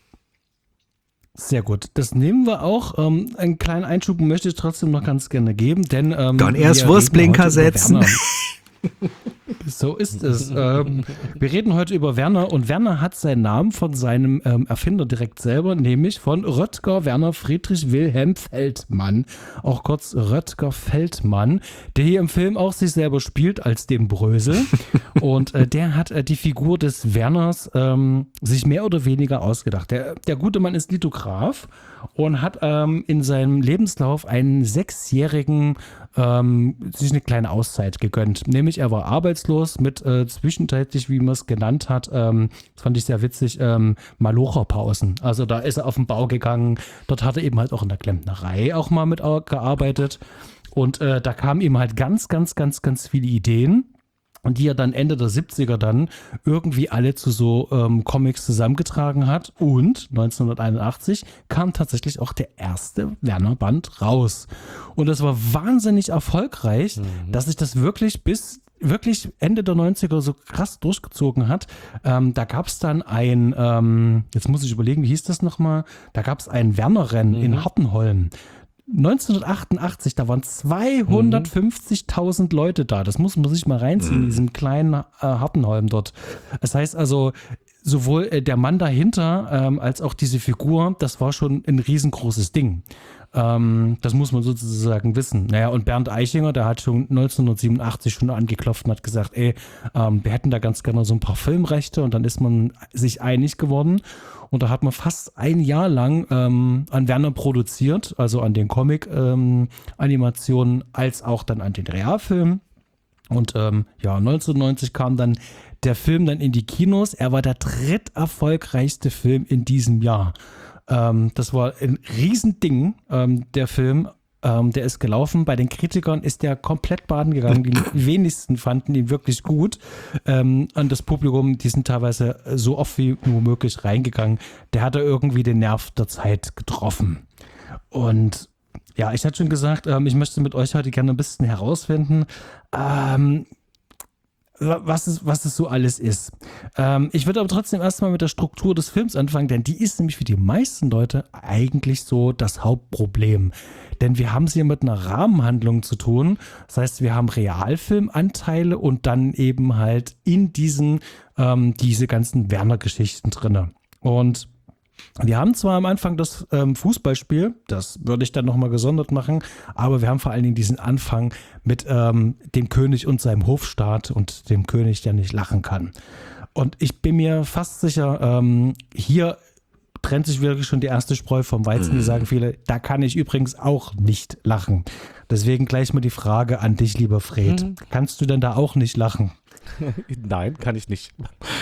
Sehr gut. Das nehmen wir auch. Einen kleinen Einschub möchte ich trotzdem noch ganz gerne geben, denn Dann erst Wurstblinker setzen. So ist es. Wir reden heute über Werner und Werner hat seinen Namen von seinem Erfinder direkt selber, nämlich von Rötger Werner Friedrich Wilhelm Feldmann, auch kurz Rötger Feldmann, der hier im Film auch sich selber spielt als den Brösel und der hat die Figur des Werners sich mehr oder weniger ausgedacht. Der gute Mann ist Lithograf und hat in seinem Lebenslauf einen 6-jährigen sich eine kleine Auszeit gegönnt. Nämlich er war arbeitslos mit zwischenzeitlich, wie man es genannt hat, das fand ich sehr witzig, Malocherpausen. Also da ist er auf den Bau gegangen, dort hat er eben halt auch in der Klempnerei auch mal mitgearbeitet und da kamen ihm halt ganz viele Ideen. Und die er dann Ende der 70er dann irgendwie alle zu so Comics zusammengetragen hat. Und 1981 kam tatsächlich auch der erste Werner-Band raus. Und das war wahnsinnig erfolgreich, dass sich das wirklich Ende der 90er so krass durchgezogen hat. Da gab es dann jetzt muss ich überlegen, wie hieß das nochmal? Da gab es ein Werner-Rennen in Hartenholm. 1988, da waren 250.000 Leute da. Das muss man sich mal reinziehen, in diesem kleinen Hartenholm dort. Das heißt also, sowohl der Mann dahinter als auch diese Figur, das war schon ein riesengroßes Ding. Das muss man sozusagen wissen. Naja, und Bernd Eichinger, der hat schon 1987 schon angeklopft und hat gesagt, wir hätten da ganz gerne so ein paar Filmrechte und dann ist man sich einig geworden. Und da hat man fast ein Jahr lang an Werner produziert, also an den Comic-Animationen, als auch dann an den Realfilm. Und 1990 kam dann der Film dann in die Kinos. Er war der dritterfolgreichste Film in diesem Jahr. Das war ein Riesending, der Film. Der ist gelaufen. Bei den Kritikern ist der komplett baden gegangen. Die wenigsten fanden ihn wirklich gut. Und das Publikum, die sind teilweise so oft wie nur möglich reingegangen. Der hatte irgendwie den Nerv der Zeit getroffen. Und ja, ich hatte schon gesagt, ich möchte mit euch heute gerne ein bisschen herausfinden, was es so alles ist. Ich würde aber trotzdem erstmal mit der Struktur des Films anfangen, denn die ist nämlich für die meisten Leute eigentlich so das Hauptproblem. Denn wir haben es hier mit einer Rahmenhandlung zu tun. Das heißt, wir haben Realfilmanteile und dann eben halt in diesen diese ganzen Werner-Geschichten drin. Und wir haben zwar am Anfang das Fußballspiel, das würde ich dann nochmal gesondert machen, aber wir haben vor allen Dingen diesen Anfang mit dem König und seinem Hofstaat und dem König, der nicht lachen kann. Und ich bin mir fast sicher, hier trennt sich wirklich schon die erste Spreu vom Weizen. Die sagen viele, da kann ich übrigens auch nicht lachen. Deswegen gleich mal die Frage an dich, lieber Fred. Kannst du denn da auch nicht lachen? Nein, kann ich nicht.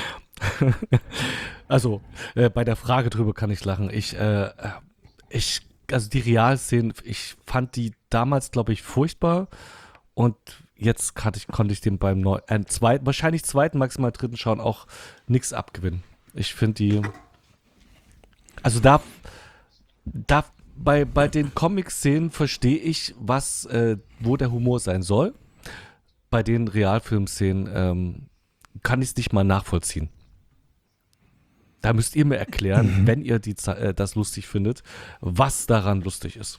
Also, bei der Frage drüber kann ich lachen. Also die Realszenen, ich fand die damals, glaube ich, furchtbar und jetzt konnte ich dem beim wahrscheinlich zweiten, maximal dritten Schauen auch nichts abgewinnen. Ich finde die, also bei den Comic-Szenen verstehe ich, wo der Humor sein soll. Bei den Realfilm-Szenen kann ich es nicht mal nachvollziehen. Da müsst ihr mir erklären, wenn ihr das lustig findet, was daran lustig ist.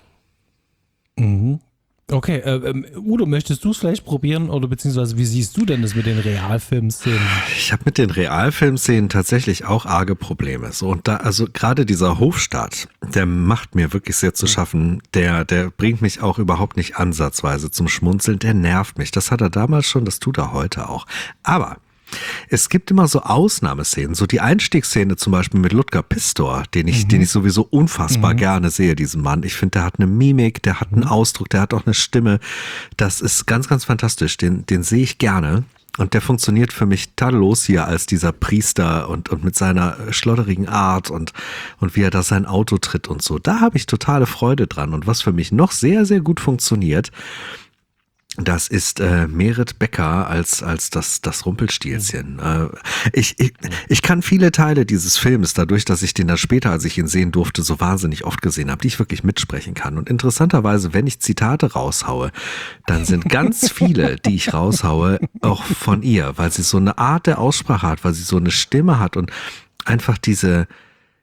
Okay, Udo, möchtest du es vielleicht probieren oder beziehungsweise wie siehst du denn das mit den Realfilmszenen? Ich habe mit den Realfilmszenen tatsächlich auch arge Probleme. So, und da, also gerade dieser Hofstaat, der macht mir wirklich sehr zu schaffen. Der bringt mich auch überhaupt nicht ansatzweise zum Schmunzeln. Der nervt mich. Das hat er damals schon, das tut er heute auch. Aber es gibt immer so Ausnahmeszenen, so die Einstiegsszene zum Beispiel mit Ludger Pistor, den ich sowieso unfassbar gerne sehe, diesen Mann. Ich finde, der hat eine Mimik, der hat einen Ausdruck, der hat auch eine Stimme. Das ist ganz, ganz fantastisch. Den sehe ich gerne. Und der funktioniert für mich tadellos hier als dieser Priester und mit seiner schlodderigen Art und wie er da sein Auto tritt und so. Da habe ich totale Freude dran. Und was für mich noch sehr, sehr gut funktioniert, das ist Merit Becker als das Rumpelstilzchen. Ich kann viele Teile dieses Films, dadurch, dass ich den dann später, als ich ihn sehen durfte, so wahnsinnig oft gesehen habe, die ich wirklich mitsprechen kann. Und interessanterweise, wenn ich Zitate raushaue, dann sind ganz viele, die ich raushaue, auch von ihr, weil sie so eine Art der Aussprache hat, weil sie so eine Stimme hat und einfach diese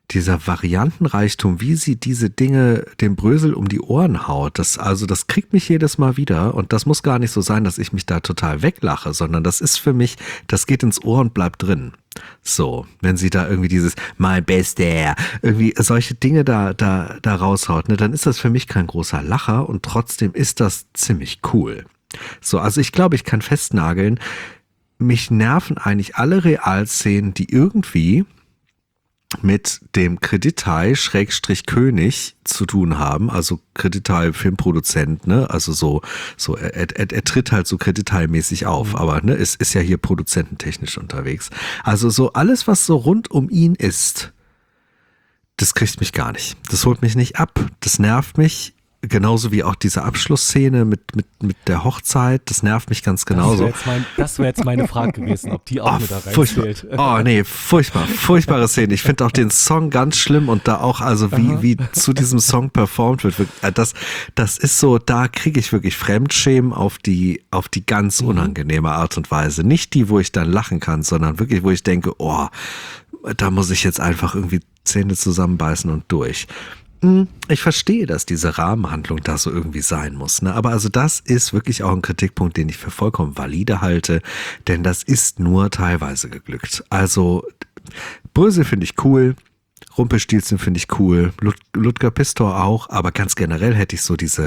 dieser Variantenreichtum, wie sie diese Dinge dem Brösel um die Ohren haut, das kriegt mich jedes Mal wieder und das muss gar nicht so sein, dass ich mich da total weglache, sondern das ist für mich, das geht ins Ohr und bleibt drin. So, wenn sie da irgendwie dieses mein Bester, irgendwie solche Dinge da raushaut, ne, dann ist das für mich kein großer Lacher und trotzdem ist das ziemlich cool. So, also ich glaube, ich kann festnageln, mich nerven eigentlich alle Realszenen, die irgendwie mit dem Kreditai Schrägstrich-König zu tun haben, also Kreditai Filmproduzent, ne, also er tritt halt so Kreditai-mäßig auf, aber ne, es ist ja hier produzententechnisch unterwegs. Also so alles, was so rund um ihn ist, das kriegt mich gar nicht. Das holt mich nicht ab, das nervt mich. Genauso wie auch diese Abschlussszene mit der Hochzeit, das nervt mich ganz genauso. Das wäre jetzt meine Frage gewesen, ob die auch mit da reinzählt. Oh nee, furchtbare Szene. Ich finde auch den Song ganz schlimm und da auch, also wie zu diesem Song performt wird, das ist so, da kriege ich wirklich Fremdschämen auf die ganz unangenehme Art und Weise. Nicht die, wo ich dann lachen kann, sondern wirklich, wo ich denke, oh, da muss ich jetzt einfach irgendwie Zähne zusammenbeißen und durch. Ich verstehe, dass diese Rahmenhandlung da so irgendwie sein muss, ne? Aber also das ist wirklich auch ein Kritikpunkt, den ich für vollkommen valide halte, denn das ist nur teilweise geglückt. Also Brösel finde ich cool, Rumpelstilzchen finde ich cool, Ludger Pistor auch, aber ganz generell hätte ich so diese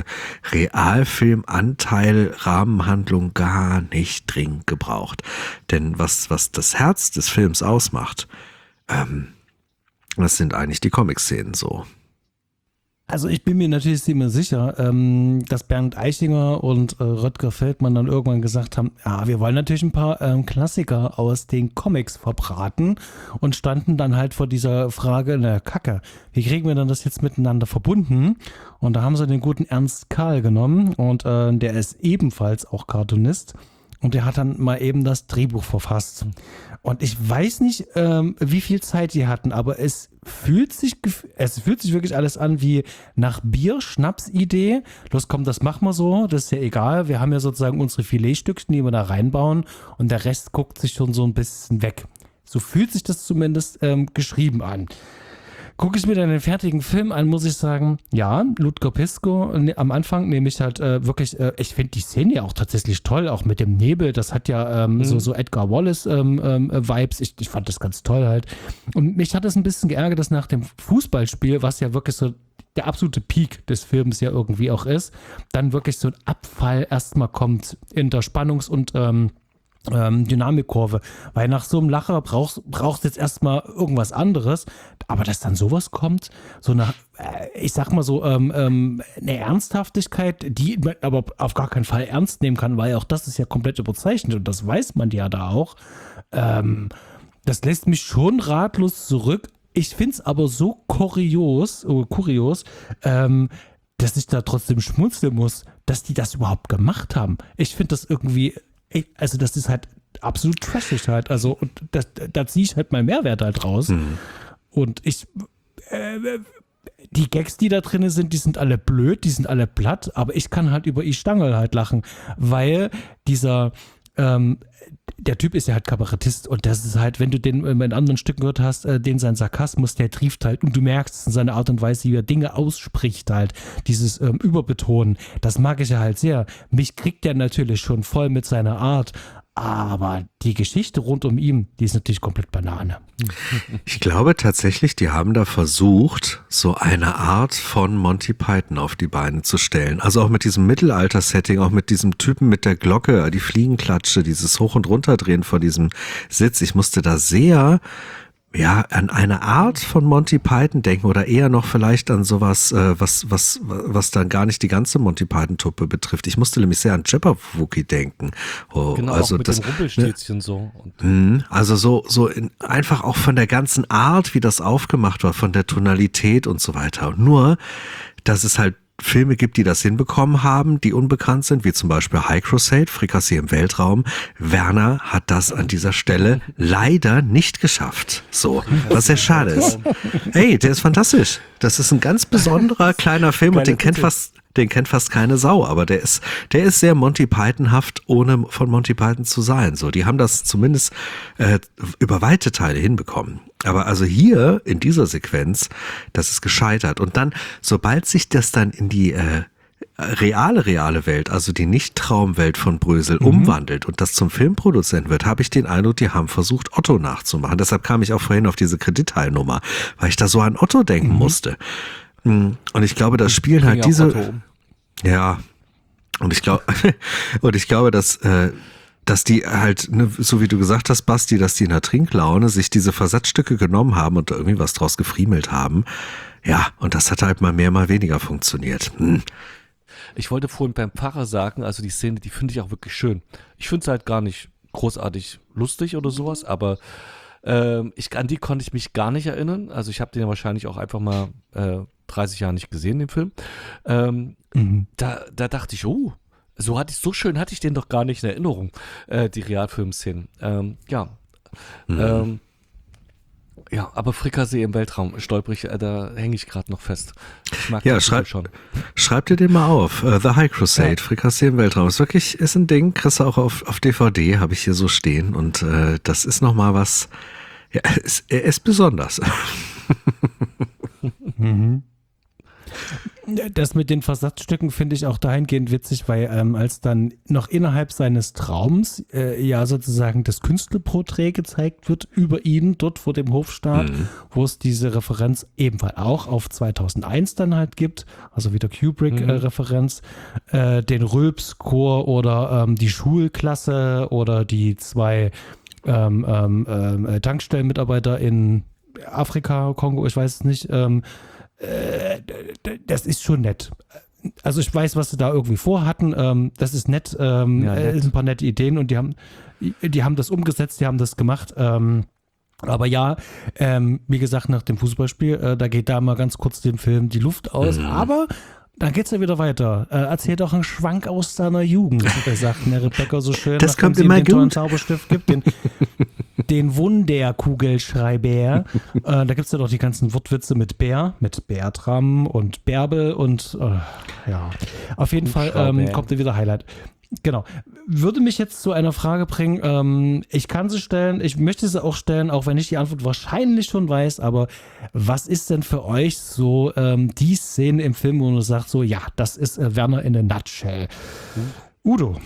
Realfilm-Anteil-Rahmenhandlung gar nicht dringend gebraucht. Denn was das Herz des Films ausmacht, das sind eigentlich die Comic-Szenen so. Also ich bin mir natürlich ziemlich sicher, dass Bernd Eichinger und Rötger Feldmann dann irgendwann gesagt haben, ja, wir wollen natürlich ein paar Klassiker aus den Comics verbraten und standen dann halt vor dieser Frage, na Kacke, wie kriegen wir denn das jetzt miteinander verbunden? Und da haben sie den guten Ernst Karl genommen und der ist ebenfalls auch Cartoonist. Und der hat dann mal eben das Drehbuch verfasst. Und ich weiß nicht, wie viel Zeit die hatten, aber es fühlt sich wirklich alles an wie nach Bier-Schnaps-Idee. Los, komm, das machen wir so, das ist ja egal. Wir haben ja sozusagen unsere Filetstückchen, die wir da reinbauen und der Rest guckt sich schon so ein bisschen weg. So fühlt sich das zumindest geschrieben an. Gucke ich mir dann den fertigen Film an, muss ich sagen, ja, Ludger Pisco am Anfang nehme ich halt wirklich, ich finde die Szene ja auch tatsächlich toll, auch mit dem Nebel, das hat ja so Edgar Wallace Vibes, ich fand das ganz toll halt. Und mich hat es ein bisschen geärgert, dass nach dem Fußballspiel, was ja wirklich so der absolute Peak des Films ja irgendwie auch ist, dann wirklich so ein Abfall erstmal kommt in der Spannungs- und Dynamikkurve, weil nach so einem Lacher brauchst jetzt erstmal irgendwas anderes, aber dass dann sowas kommt, so eine, ich sag mal so, eine Ernsthaftigkeit, die man aber auf gar keinen Fall ernst nehmen kann, weil auch das ist ja komplett überzeichnet und das weiß man ja da auch, das lässt mich schon ratlos zurück. Ich find's aber so kurios, dass ich da trotzdem schmunzeln muss, dass die das überhaupt gemacht haben. Ich finde das irgendwie, also das ist halt absolut trashig halt, also und da ziehe ich halt meinen Mehrwert halt raus und die Gags, die da drin sind, die sind alle blöd, die sind alle platt, aber ich kann halt über Stangl halt lachen, weil dieser der Typ ist ja halt Kabarettist und das ist halt, wenn du den in anderen Stücken gehört hast, den sein Sarkasmus, der trieft halt und du merkst es in seiner Art und Weise, wie er Dinge ausspricht halt, dieses Überbetonen, das mag ich ja halt sehr. Mich kriegt der natürlich schon voll mit seiner Art, aber die Geschichte rund um ihn, die ist natürlich komplett Banane. Ich glaube tatsächlich, die haben da versucht, so eine Art von Monty Python auf die Beine zu stellen. Also auch mit diesem Mittelalter-Setting, auch mit diesem Typen mit der Glocke, die Fliegenklatsche, dieses Hoch- und Runterdrehen vor diesem Sitz. Ich musste da sehr an eine Art von Monty Python denken oder eher noch vielleicht an sowas, was dann gar nicht die ganze Monty Python-Truppe betrifft. Ich musste nämlich sehr an Jabberwocky denken. Genau, also auch mit dem Rumpelstilzchen so. Also so einfach auch von der ganzen Art, wie das aufgemacht war, von der Tonalität und so weiter. Und nur, dass es halt Filme gibt, die das hinbekommen haben, die unbekannt sind, wie zum Beispiel High Crusade, Frikassee im Weltraum. Werner hat das an dieser Stelle leider nicht geschafft. So, was sehr schade ist. Hey, der ist fantastisch. Das ist ein ganz besonderer kleiner Film und den kennt fast Den kennt fast keine Sau, aber der ist sehr Monty Pythonhaft, ohne von Monty Python zu sein. So, die haben das zumindest über weite Teile hinbekommen. Aber also hier in dieser Sequenz, das ist gescheitert. Und dann, sobald sich das dann in die reale Welt, also die Nicht-Traumwelt von Brösel umwandelt und das zum Filmproduzent wird, habe ich den Eindruck, die haben versucht, Otto nachzumachen. Deshalb kam ich auch vorhin auf diese Kreditteilnummer, weil ich da so an Otto denken musste. Und ich glaube, das spielen halt diese... Ja, und ich glaube, dass die halt, ne, so wie du gesagt hast, Basti, dass die in der Trinklaune sich diese Versatzstücke genommen haben und da irgendwie was draus gefriemelt haben. Ja, und das hat halt mal mehr, mal weniger funktioniert. Ich wollte vorhin beim Pfarrer sagen, also die Szene, die finde ich auch wirklich schön. Ich finde es halt gar nicht großartig lustig oder sowas, aber an die konnte ich mich gar nicht erinnern. Also ich habe den ja wahrscheinlich auch einfach mal 30 Jahre nicht gesehen, den Film. Da dachte ich, so schön hatte ich den doch gar nicht in Erinnerung, die Realfilmszenen. Ja, aber Frikassee im Weltraum, stolperig, da hänge ich gerade noch fest. Ich mag ja, den schon. Schreib dir den mal auf. The High Crusade, Frikassee im Weltraum. Ist ein Ding, kriegst du auch auf DVD, habe ich hier so stehen. Und das ist nochmal was, ja, er ist besonders. Das mit den Versatzstücken finde ich auch dahingehend witzig, weil als dann noch innerhalb seines Traums ja sozusagen das Künstlerporträt gezeigt wird über ihn dort vor dem Hofstaat, wo es diese Referenz ebenfalls auch auf 2001 dann halt gibt, also wieder Kubrick-Referenz, den Rülps-Chor oder die Schulklasse oder die zwei Tankstellenmitarbeiter in Afrika, Kongo, ich weiß es nicht, das ist schon nett. Also ich weiß, was sie da irgendwie vorhatten. Das ist nett. Nett. Ein paar nette Ideen und die haben das umgesetzt, die haben das gemacht. Aber ja, wie gesagt, nach dem Fußballspiel, da geht da mal ganz kurz dem Film die Luft aus. Aber dann geht's ja wieder weiter. Erzähl doch einen Schwank aus deiner Jugend, sagt Mary Becker so schön. Das kommt immer den tollen gut. Zauberstift gibt, den Wunderkugelschreiber. Da gibt es ja doch die ganzen Wortwitze mit Bär, mit Bertram und Bärbel und ja. Auf jeden Fall kommt da wieder Highlight. Genau. Würde mich jetzt zu einer Frage bringen. Ich kann sie stellen, ich möchte sie auch stellen, auch wenn ich die Antwort wahrscheinlich schon weiß, aber was ist denn für euch so die Szene im Film, wo du sagst so, ja, das ist Werner in a nutshell. Udo.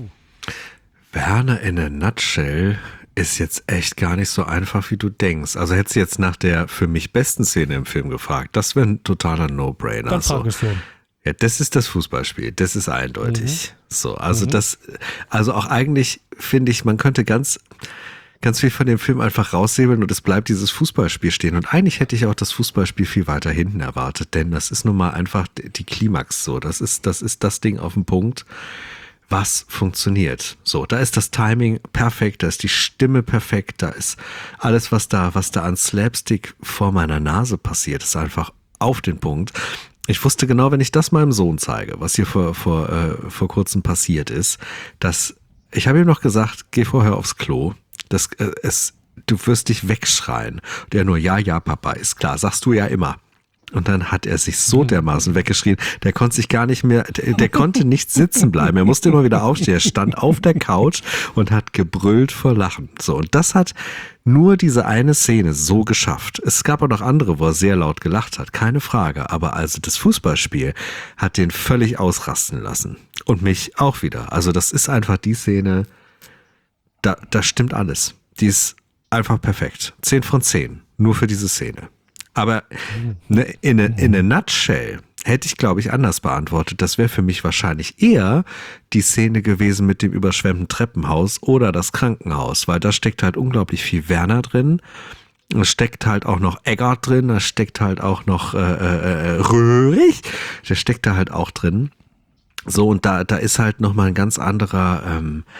Werner in a nutshell ist jetzt echt gar nicht so einfach, wie du denkst. Also hättest du jetzt nach der für mich besten Szene im Film gefragt, das wäre ein totaler No-Brainer. Dann frage ich schon. Ja, das ist das Fußballspiel, das ist eindeutig. So, also also auch eigentlich finde ich, man könnte ganz viel von dem Film einfach raussäbeln und es bleibt dieses Fußballspiel stehen. Und eigentlich hätte ich auch das Fußballspiel viel weiter hinten erwartet, denn das ist nun mal einfach die Klimax so. Das ist das Ding auf den Punkt, was funktioniert. So, da ist das Timing perfekt, da ist die Stimme perfekt, da ist alles, was da an Slapstick vor meiner Nase passiert, ist einfach auf den Punkt. Ich wusste genau, wenn ich das meinem Sohn zeige, was hier vor kurzem passiert ist, ich habe ihm noch gesagt, geh vorher aufs Klo, du wirst dich wegschreien. Und er nur, ja, Papa, ist klar, sagst du ja immer. Und dann hat er sich so dermaßen weggeschrien, der konnte sich gar nicht mehr, der konnte nicht sitzen bleiben, er musste immer wieder aufstehen, er stand auf der Couch und hat gebrüllt vor Lachen. So, und das hat nur diese eine Szene so geschafft. Es gab auch noch andere, wo er sehr laut gelacht hat, keine Frage, aber also das Fußballspiel hat den völlig ausrasten lassen. Und mich auch wieder. Also das ist einfach die Szene, da stimmt alles. Die ist einfach perfekt. 10 von 10, nur für diese Szene. Aber in a nutshell hätte ich, glaube ich, anders beantwortet. Das wäre für mich wahrscheinlich eher die Szene gewesen mit dem überschwemmten Treppenhaus oder das Krankenhaus, weil da steckt halt unglaublich viel Werner drin. Da steckt halt auch noch Eggert drin, da steckt halt auch noch Röhrig, der steckt da halt auch drin. So, und da ist halt nochmal ein ganz anderer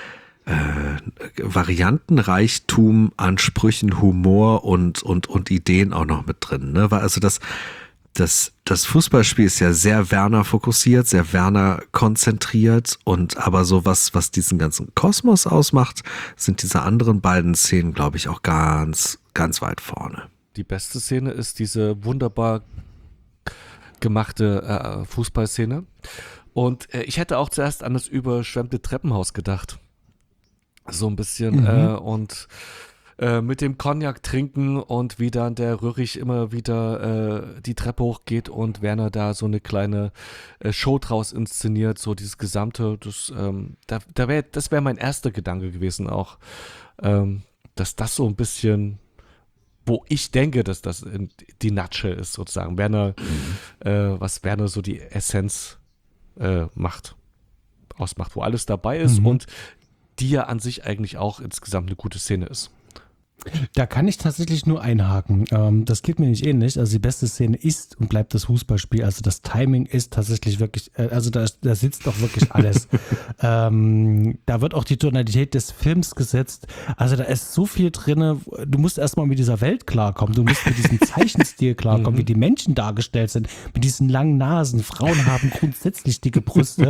Variantenreichtum an Sprüchen, Humor und Ideen auch noch mit drin. Ne? Weil also das Fußballspiel ist ja sehr Werner fokussiert, sehr Werner konzentriert und aber so was diesen ganzen Kosmos ausmacht, sind diese anderen beiden Szenen, glaube ich, auch ganz, ganz weit vorne. Die beste Szene ist diese wunderbar gemachte Fußballszene. Und ich hätte auch zuerst an das überschwemmte Treppenhaus gedacht. So ein bisschen und mit dem Cognac trinken und wie dann der Röhrig immer wieder die Treppe hochgeht und Werner da so eine kleine Show draus inszeniert, so dieses Gesamte, das wäre mein erster Gedanke gewesen auch, dass das so ein bisschen, wo ich denke, dass das die Nutshell ist sozusagen, was Werner so die Essenz ausmacht, wo alles dabei ist und die ja an sich eigentlich auch insgesamt eine gute Szene ist. Da kann ich tatsächlich nur einhaken. Das geht mir nicht ähnlich. Also die beste Szene ist und bleibt das Fußballspiel. Also das Timing ist tatsächlich wirklich, also da sitzt doch wirklich alles. Da wird auch die Tonalität des Films gesetzt. Also da ist so viel drin. Du musst erstmal mit dieser Welt klarkommen. Du musst mit diesem Zeichenstil klarkommen, wie die Menschen dargestellt sind. Mit diesen langen Nasen. Frauen haben grundsätzlich dicke Brüste.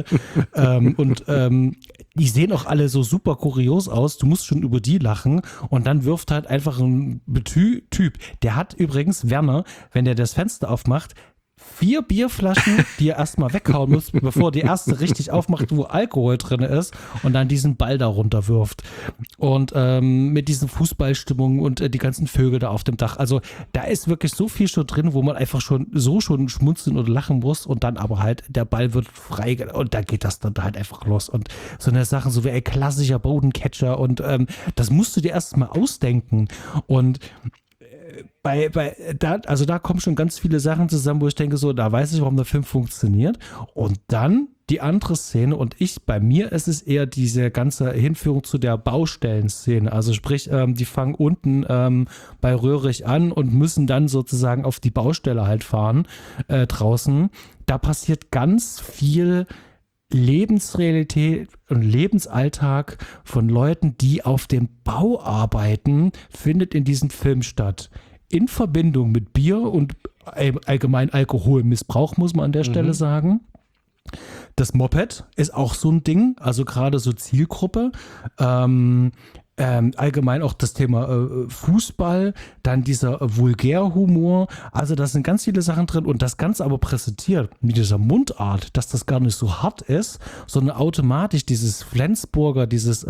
Die sehen auch alle so super kurios aus. Du musst schon über die lachen. Und dann wirft halt einfach ein Typ. Der hat übrigens, Werner, wenn der das Fenster aufmacht, 4 Bierflaschen, die er erstmal weghauen muss, bevor die erste richtig aufmacht, wo Alkohol drin ist und dann diesen Ball da runterwirft. Und mit diesen Fußballstimmungen und die ganzen Vögel da auf dem Dach. Also da ist wirklich so viel schon drin, wo man einfach schon schmunzeln oder lachen muss und dann aber halt der Ball wird frei und da geht das dann halt einfach los. Und so eine Sachen, so wie ein klassischer Bodencatcher und das musst du dir erstmal ausdenken. Und da kommen schon ganz viele Sachen zusammen, wo ich denke, so, da weiß ich, warum der Film funktioniert. Und dann die andere Szene, und bei mir ist es eher diese ganze Hinführung zu der Baustellenszene. Also sprich, die fangen unten bei Röhrig an und müssen dann sozusagen auf die Baustelle halt fahren draußen. Da passiert ganz viel Lebensrealität und Lebensalltag von Leuten, die auf dem Bau arbeiten, findet in diesem Film statt. In Verbindung mit Bier und allgemein Alkoholmissbrauch, muss man an der Stelle sagen. Das Moped ist auch so ein Ding, also gerade so Zielgruppe. Allgemein auch das Thema Fußball, dann dieser Vulgärhumor, also da sind ganz viele Sachen drin und das Ganze aber präsentiert mit dieser Mundart, dass das gar nicht so hart ist, sondern automatisch dieses Flensburger, dieses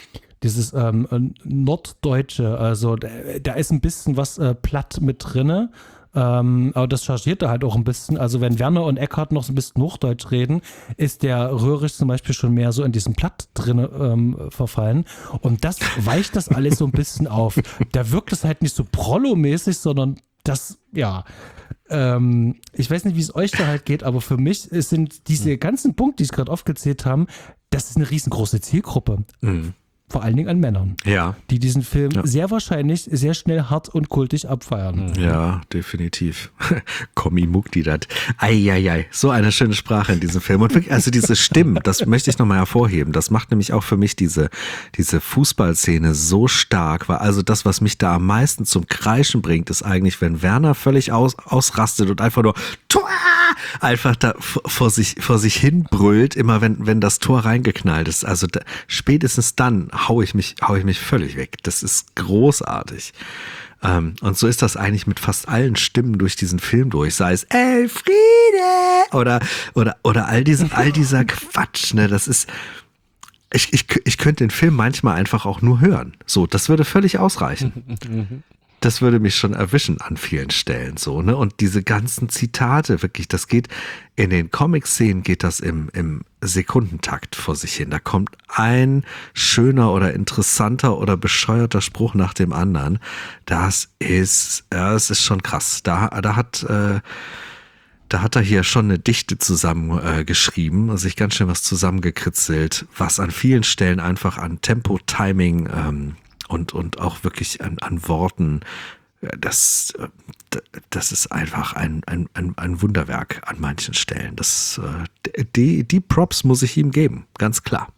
Norddeutsche, also da ist ein bisschen was platt mit drinne. Aber das chargiert da halt auch ein bisschen. Also wenn Werner und Eckhard noch so ein bisschen Hochdeutsch reden, ist der Röhrig zum Beispiel schon mehr so in diesem Platt drin verfallen. Und das weicht das alles so ein bisschen auf. Da wirkt es halt nicht so Prollo-mäßig, sondern das, ja, ich weiß nicht, wie es euch da halt geht, aber für mich sind diese ganzen Punkte, die ich gerade aufgezählt habe, das ist eine riesengroße Zielgruppe. Vor allen Dingen an Männern, die diesen Film sehr wahrscheinlich sehr schnell hart und kultig abfeiern. Ja, definitiv. Kommi Mukti dat. Eieiei, so eine schöne Sprache in diesem Film. Und wirklich, also diese Stimmen, das möchte ich nochmal hervorheben. Das macht nämlich auch für mich diese Fußballszene so stark, weil also das, was mich da am meisten zum Kreischen bringt, ist eigentlich, wenn Werner völlig ausrastet und einfach nur Tor! Einfach da vor sich hin brüllt, immer wenn das Tor reingeknallt ist. Also spätestens dann hau ich mich völlig weg. Das ist großartig. Und so ist das eigentlich mit fast allen Stimmen durch diesen Film durch. Sei es Elfriede oder all dieser Quatsch. Ne? Das ist, ich könnte den Film manchmal einfach auch nur hören. So, das würde völlig ausreichen. Das würde mich schon erwischen an vielen Stellen so, ne? Und diese ganzen Zitate, wirklich, das geht in den Comic-Szenen geht das im Sekundentakt vor sich hin. Da kommt ein schöner oder interessanter oder bescheuerter Spruch nach dem anderen. Das ist schon krass. Da hat er hier schon eine Dichte zusammengeschrieben, sich ganz schön was zusammengekritzelt, was an vielen Stellen einfach an Tempo, Timing und auch wirklich an Worten, das ist einfach ein Wunderwerk an manchen Stellen. Die Props muss ich ihm geben, ganz klar.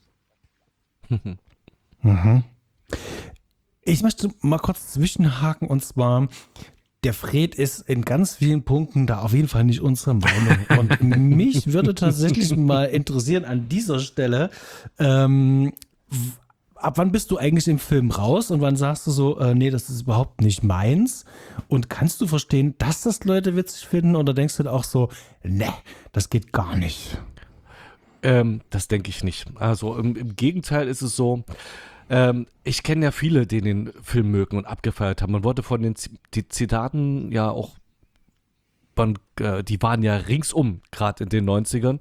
Ich möchte mal kurz zwischenhaken und zwar, der Fred ist in ganz vielen Punkten da auf jeden Fall nicht unsere Meinung. Und mich würde tatsächlich mal interessieren an dieser Stelle, ab wann bist du eigentlich im Film raus und wann sagst du so, nee, das ist überhaupt nicht meins? Und kannst du verstehen, dass das Leute witzig finden oder denkst du auch so, ne, das geht gar nicht? Das denke ich nicht. Also im Gegenteil ist es so, ich kenne ja viele, die den Film mögen und abgefeiert haben. Man wurde von die Zitaten ja auch, die waren ja ringsum, gerade in den 90ern.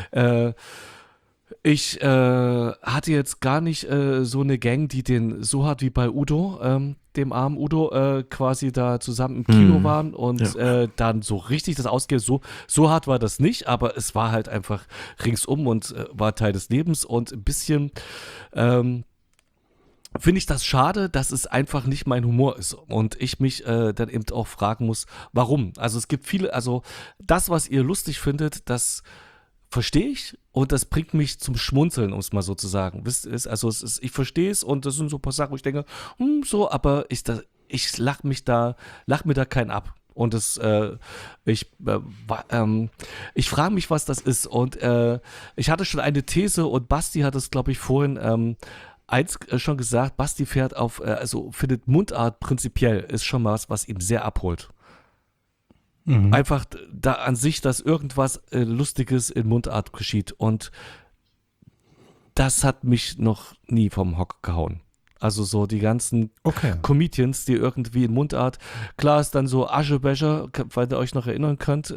Ich hatte jetzt gar nicht so eine Gang, die den so hart wie bei Udo, dem armen Udo, quasi da zusammen im Kino waren und dann so richtig das ausgeht. So hart war das nicht, aber es war halt einfach ringsum und war Teil des Lebens und ein bisschen finde ich das schade, dass es einfach nicht mein Humor ist und ich mich dann eben auch fragen muss, warum. Also es gibt viele, also das, was ihr lustig findet, das verstehe ich und das bringt mich zum Schmunzeln, um es mal so zu sagen. Ich verstehe es und das sind so ein paar Sachen, wo ich denke, aber ich lach mir da keinen ab. Und ich frage mich, was das ist. Und ich hatte schon eine These und Basti hat es, glaube ich, vorhin schon gesagt, Basti fährt findet Mundart prinzipiell ist schon was ihm sehr abholt. Einfach da an sich, dass irgendwas Lustiges in Mundart geschieht. Und das hat mich noch nie vom Hocker gehauen. Also so die ganzen Comedians, die irgendwie in Mundart, klar ist dann so Aschebecher, weil ihr euch noch erinnern könnt.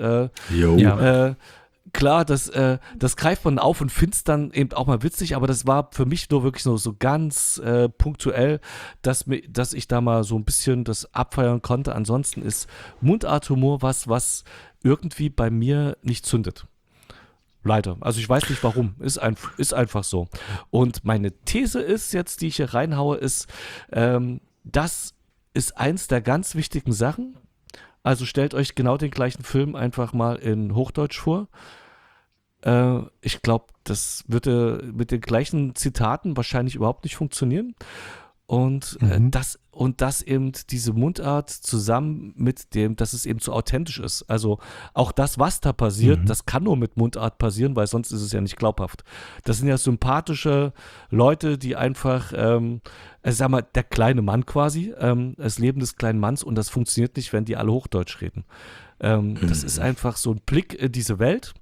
Klar, das greift man auf und findet es dann eben auch mal witzig, aber das war für mich nur wirklich so ganz punktuell, dass ich da mal so ein bisschen das abfeiern konnte. Ansonsten ist Mundarthumor was irgendwie bei mir nicht zündet. Leider. Also ich weiß nicht warum. Ist einfach so. Und meine These ist jetzt, die ich hier reinhaue, ist, das ist eins der ganz wichtigen Sachen. Also stellt euch genau den gleichen Film einfach mal in Hochdeutsch vor. Ich glaube, das würde mit den gleichen Zitaten wahrscheinlich überhaupt nicht funktionieren. Und das eben diese Mundart zusammen mit dem, dass es eben so authentisch ist. Also auch das, was da passiert, das kann nur mit Mundart passieren, weil sonst ist es ja nicht glaubhaft. Das sind ja sympathische Leute, die einfach, sag mal, der kleine Mann quasi, das Leben des kleinen Manns und das funktioniert nicht, wenn die alle Hochdeutsch reden. Das ist einfach so ein Blick in diese Welt.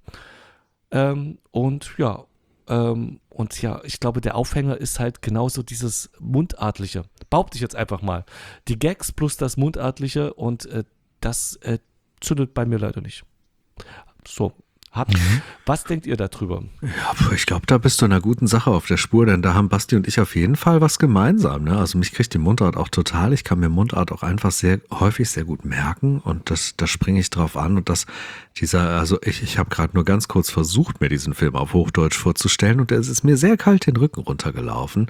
Ich glaube, der Aufhänger ist halt genauso dieses Mundartliche. Behaupte ich jetzt einfach mal. Die Gags plus das Mundartliche und das zündet bei mir leider nicht. So, was denkt ihr darüber? Ja, ich glaube, da bist du in einer guten Sache auf der Spur, denn da haben Basti und ich auf jeden Fall was gemeinsam. Ne? Also mich kriegt die Mundart auch total. Ich kann mir Mundart auch einfach sehr häufig sehr gut merken und da springe ich drauf an und ich habe gerade nur ganz kurz versucht, mir diesen Film auf Hochdeutsch vorzustellen und es ist mir sehr kalt den Rücken runtergelaufen.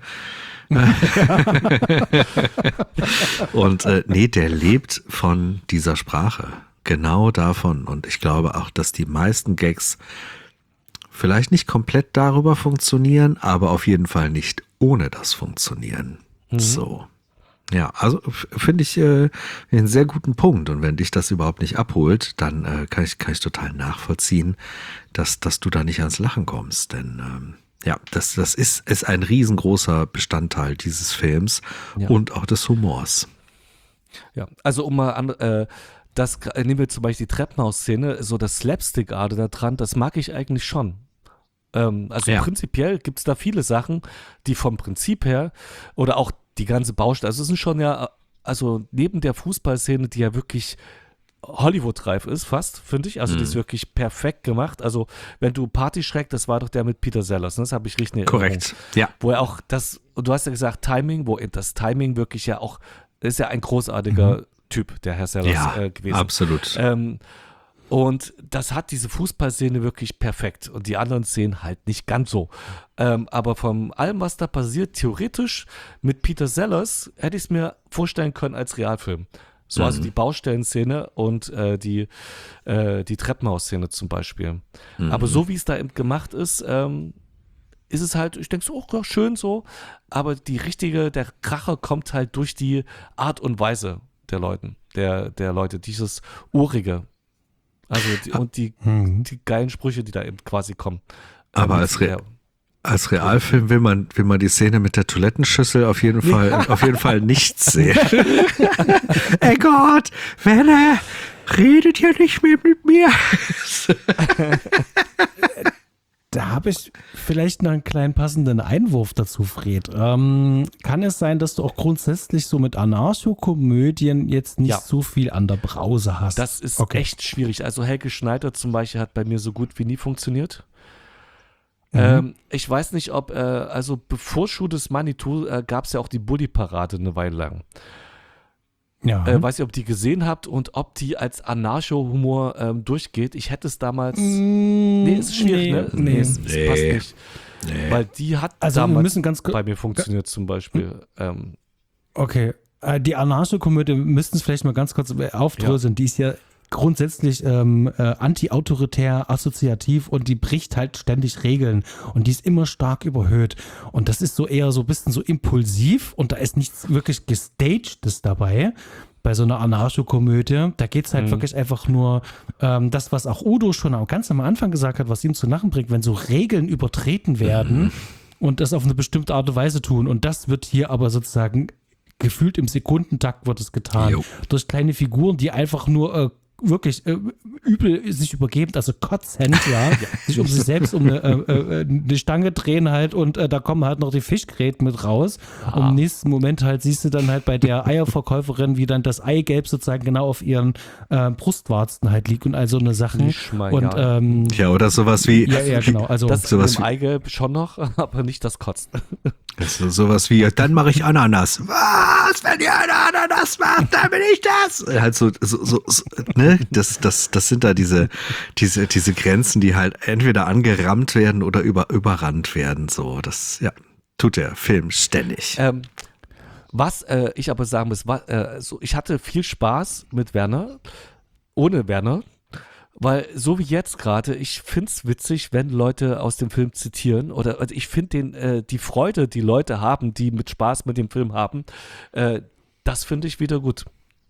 Und der lebt von dieser Sprache. Genau davon. Und ich glaube auch, dass die meisten Gags vielleicht nicht komplett darüber funktionieren, aber auf jeden Fall nicht ohne das funktionieren. So. Ja, also finde ich einen sehr guten Punkt. Und wenn dich das überhaupt nicht abholt, dann kann ich total nachvollziehen, dass du da nicht ans Lachen kommst. Denn das ist ein riesengroßer Bestandteil dieses Films und auch des Humors. Ja, also um mal nehmen wir zum Beispiel die Treppenhaus-Szene, so das Slapstick-Arte da dran, das mag ich eigentlich schon. Prinzipiell gibt es da viele Sachen, die vom Prinzip her oder auch die ganze Baustelle, also es sind schon neben der Fußballszene, die ja wirklich Hollywood-reif ist, fast, finde ich, also die ist wirklich perfekt gemacht, also wenn du Partyschreck, das war doch der mit Peter Sellers, ne? Das habe ich richtig in Erinnerung. Korrekt, ja. Wo er auch du hast ja gesagt Timing, wo das Timing wirklich ja auch, ist ja ein großartiger Typ, der Herr Sellers gewesen. Absolut. Und das hat diese Fußballszene wirklich perfekt und die anderen Szenen halt nicht ganz so. Aber von allem, was da passiert, theoretisch mit Peter Sellers hätte ich es mir vorstellen können als Realfilm. So, also die Baustellenszene und die Treppenhausszene zum Beispiel. Aber so wie es da eben gemacht ist, ist es halt, ich denke so, ja, schön so, aber der Kracher kommt halt durch die Art und Weise der Leute, dieses Urige. Also die geilen Sprüche, die da eben quasi kommen. Aber Als Realfilm will man die Szene mit der Toilettenschüssel auf jeden Fall nicht sehen. Ey Gott, Werner, redet ja nicht mehr mit mir. Da habe ich vielleicht noch einen kleinen passenden Einwurf dazu, Fred. Kann es sein, dass du auch grundsätzlich so mit Anarcho-Komödien jetzt nicht so viel an der Brause hast? Das ist echt schwierig. Also Helge Schneider zum Beispiel hat bei mir so gut wie nie funktioniert. Ich weiß nicht, ob, also bevor Schuh des Manitou gab es ja auch die Bully-Parade eine Weile lang. Ja. Weiß nicht, ob die gesehen habt und ob die als Anarcho-Humor durchgeht. Ich hätte es damals. Nee, ist schwierig, ne? Nee, es passt nicht. Nee. Weil die hat damals bei mir funktioniert zum Beispiel. Okay. Die Anarcho-Komödie, wir müssten es vielleicht mal ganz kurz aufdröseln. Ja. Die ist ja grundsätzlich anti-autoritär, assoziativ und die bricht halt ständig Regeln und die ist immer stark überhöht und das ist so eher so ein bisschen so impulsiv und da ist nichts wirklich Gestagtes dabei bei so einer Anarcho-Komödie. Da geht es halt wirklich einfach nur das, was auch Udo schon ganz am Anfang gesagt hat, was ihm zu lachen bringt, wenn so Regeln übertreten werden und das auf eine bestimmte Art und Weise tun und das wird hier aber sozusagen gefühlt im Sekundentakt wird es getan. Durch kleine Figuren, die einfach nur wirklich übel sich übergeben, also kotzend, sich um sich selbst um eine Stange drehen halt und da kommen halt noch die Fischgräten mit raus. Und im nächsten Moment halt siehst du dann halt bei der Eierverkäuferin, wie dann das Eigelb sozusagen genau auf ihren Brustwarzen halt liegt und all so eine Sachen. Und, oder sowas wie... Ja, genau. Also, das sowas im Eigelb schon noch, aber nicht das Kotzen. Das ist sowas wie, dann mache ich Ananas. Was? Wenn ihr eine Ananas macht, dann bin ich das. Halt so ne? Das sind da diese Grenzen, die halt entweder angerammt werden oder überrannt werden. So, das, tut der Film ständig. Was ich aber sagen muss, ich hatte viel Spaß mit Werner, ohne Werner. Weil so wie jetzt gerade, ich finde es witzig, wenn Leute aus dem Film zitieren also ich finde die Freude, die Leute haben, die mit Spaß mit dem Film haben, das finde ich wieder gut.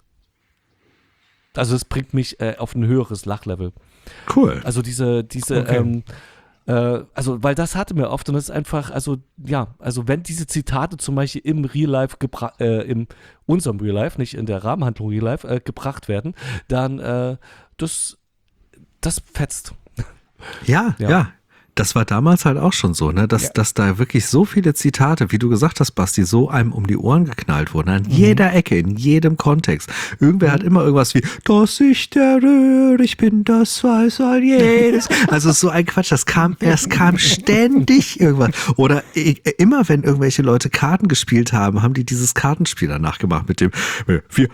Also es bringt mich auf ein höheres Lachlevel. Cool. Also diese okay. Weil das hatte mir oft und das ist einfach, also wenn diese Zitate zum Beispiel im Real Life in unserem Real Life, nicht in der Rahmenhandlung Real Life, gebracht werden, dann das fetzt. Ja. Das war damals halt auch schon so, ne? Dass da wirklich so viele Zitate, wie du gesagt hast, Basti, so einem um die Ohren geknallt wurden. An jeder Ecke, in jedem Kontext. Irgendwer hat immer irgendwas wie, dass ich der Röhr, ich bin das Weiß all jedes. Also so ein Quatsch, es kam ständig irgendwas. Oder immer, wenn irgendwelche Leute Karten gespielt haben, haben die dieses Kartenspiel danach gemacht mit dem 4,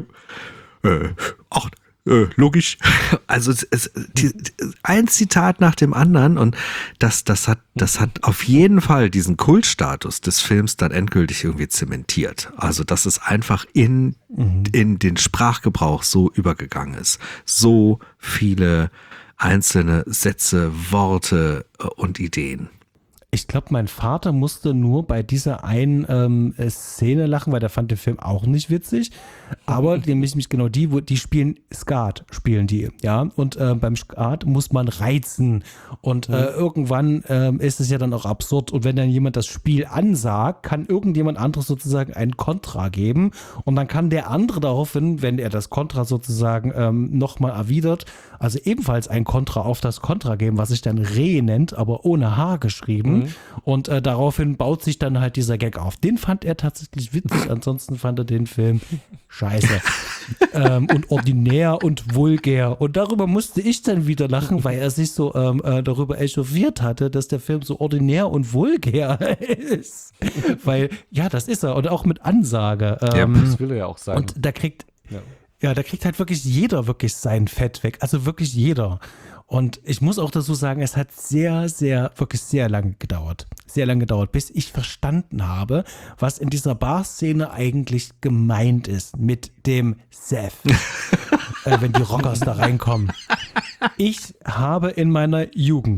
8, logisch. Also ein Zitat nach dem anderen und das hat auf jeden Fall diesen Kultstatus des Films dann endgültig irgendwie zementiert. Also dass es einfach in den Sprachgebrauch so übergegangen ist. So viele einzelne Sätze, Worte und Ideen. Ich glaube, mein Vater musste nur bei dieser einen Szene lachen, weil der fand den Film auch nicht witzig. Aber nämlich genau die spielen Skat, ja. Und beim Skat muss man reizen. Und irgendwann ist es ja dann auch absurd. Und wenn dann jemand das Spiel ansagt, kann irgendjemand anderes sozusagen ein Kontra geben. Und dann kann der andere daraufhin, wenn er das Kontra sozusagen nochmal erwidert, also ebenfalls ein Kontra auf das Kontra geben, was sich dann Re nennt, aber ohne H geschrieben. Und daraufhin baut sich dann halt dieser Gag auf. Den fand er tatsächlich witzig, ansonsten fand er den Film scheiße. Und ordinär und vulgär. Und darüber musste ich dann wieder lachen, weil er sich so darüber echauffiert hatte, dass der Film so ordinär und vulgär ist. Weil, ja, das ist er. Und auch mit Ansage. Das will er ja auch sagen. Und da kriegt halt wirklich jeder wirklich sein Fett weg. Also wirklich jeder. Und ich muss auch dazu sagen, es hat wirklich sehr lange gedauert. Sehr lange gedauert, bis ich verstanden habe, was in dieser Bar-Szene eigentlich gemeint ist mit dem Seth. Wenn die Rockers da reinkommen. Ich habe in meiner Jugend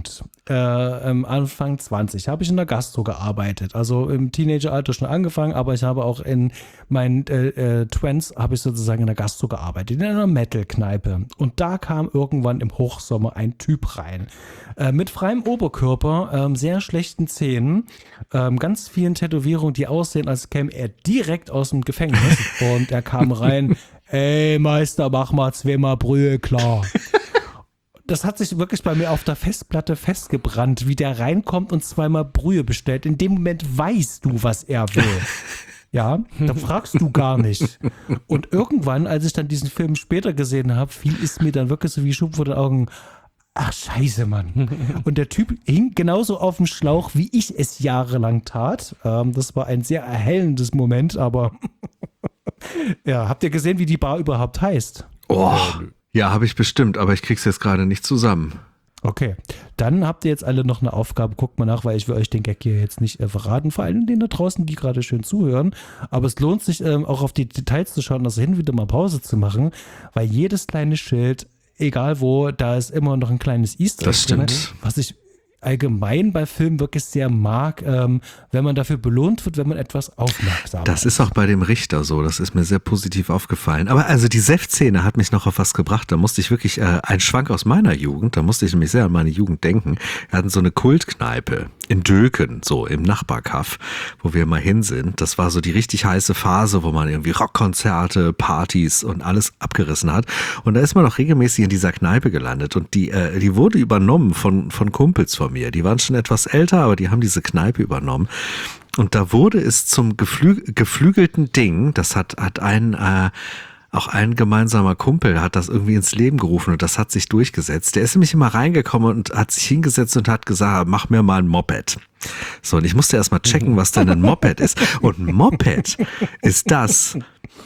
Anfang 20 habe ich in der Gastro gearbeitet. Also im Teenageralter schon angefangen, aber ich habe auch in meinen Twins habe ich sozusagen in der Gastro gearbeitet, in einer Metal-Kneipe. Und da kam irgendwann im Hochsommer ein Typ rein. Mit freiem Oberkörper, sehr schlechten Zähnen, ganz vielen Tätowierungen, die aussehen, als käme er direkt aus dem Gefängnis. Und er kam rein, ey Meister, mach mal zweimal Brühe klar. Das hat sich wirklich bei mir auf der Festplatte festgebrannt, wie der reinkommt und zweimal Brühe bestellt. In dem Moment weißt du, was er will. Ja, da fragst du gar nicht. Und irgendwann, als ich dann diesen Film später gesehen habe, fiel es mir dann wirklich so wie Schuppen vor den Augen. Ach, scheiße, Mann. Und der Typ hing genauso auf dem Schlauch, wie ich es jahrelang tat. Das war ein sehr erhellendes Moment, aber ja, habt ihr gesehen, wie die Bar überhaupt heißt? Oh, ja, habe ich bestimmt, aber ich krieg's jetzt gerade nicht zusammen. Okay, dann habt ihr jetzt alle noch eine Aufgabe. Guckt mal nach, weil ich will euch den Gag hier jetzt nicht verraten. Vor allem denen da draußen, die gerade schön zuhören. Aber es lohnt sich auch auf die Details zu schauen, also hin wieder mal Pause zu machen, weil jedes kleine Schild, egal wo, da ist immer noch ein kleines Easter Egg. Das stimmt. Drin, was ich allgemein bei Filmen wirklich sehr mag, wenn man dafür belohnt wird, wenn man etwas aufmerksam Das ist auch bei dem Richter so, das ist mir sehr positiv aufgefallen. Aber also die Senfszene hat mich noch auf was gebracht, da musste ich wirklich, ein Schwank aus meiner Jugend, da musste ich nämlich sehr an meine Jugend denken. Wir hatten so eine Kultkneipe in Döken, so im Nachbarkaff, wo wir immer hin sind. Das war so die richtig heiße Phase, wo man irgendwie Rockkonzerte, Partys und alles abgerissen hat. Und da ist man auch regelmäßig in dieser Kneipe gelandet und die wurde übernommen von Kumpels von mir. Die waren schon etwas älter, aber die haben diese Kneipe übernommen. Und da wurde es zum geflügelten Ding, das hat auch ein gemeinsamer Kumpel hat das irgendwie ins Leben gerufen und das hat sich durchgesetzt. Der ist nämlich immer reingekommen und hat sich hingesetzt und hat gesagt, mach mir mal ein Moped. So, und ich musste erst mal checken, was denn ein Moped ist. Und ein Moped ist das,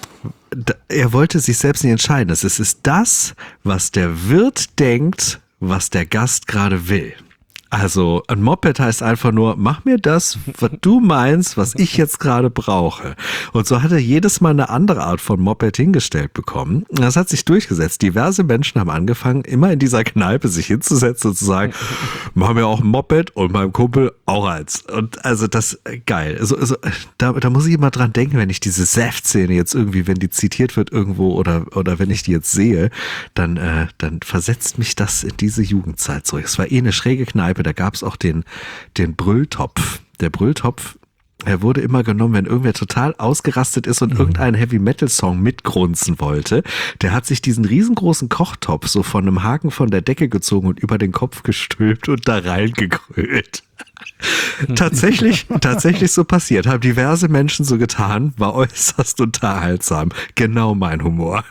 er wollte sich selbst nicht entscheiden. Es ist das, was der Wirt denkt, was der Gast gerade will. Also ein Moped heißt einfach nur, mach mir das, was du meinst, was ich jetzt gerade brauche. Und so hat er jedes Mal eine andere Art von Moped hingestellt bekommen. Das hat sich durchgesetzt. Diverse Menschen haben angefangen, immer in dieser Kneipe sich hinzusetzen und zu sagen, mach mir auch ein Moped und meinem Kumpel auch eins. Und also das, geil. Also da muss ich immer dran denken, wenn ich diese Senfszene jetzt irgendwie, wenn die zitiert wird irgendwo oder wenn ich die jetzt sehe, dann versetzt mich das in diese Jugendzeit zurück. Es war eine schräge Kneipe. Da gab es auch den Brülltopf. Der Brülltopf, er wurde immer genommen, wenn irgendwer total ausgerastet ist und irgendeinen Heavy-Metal-Song mitgrunzen wollte. Der hat sich diesen riesengroßen Kochtopf so von einem Haken von der Decke gezogen und über den Kopf gestülpt und da reingekrölt. Tatsächlich so passiert. Haben diverse Menschen so getan, war äußerst unterhaltsam. Genau mein Humor.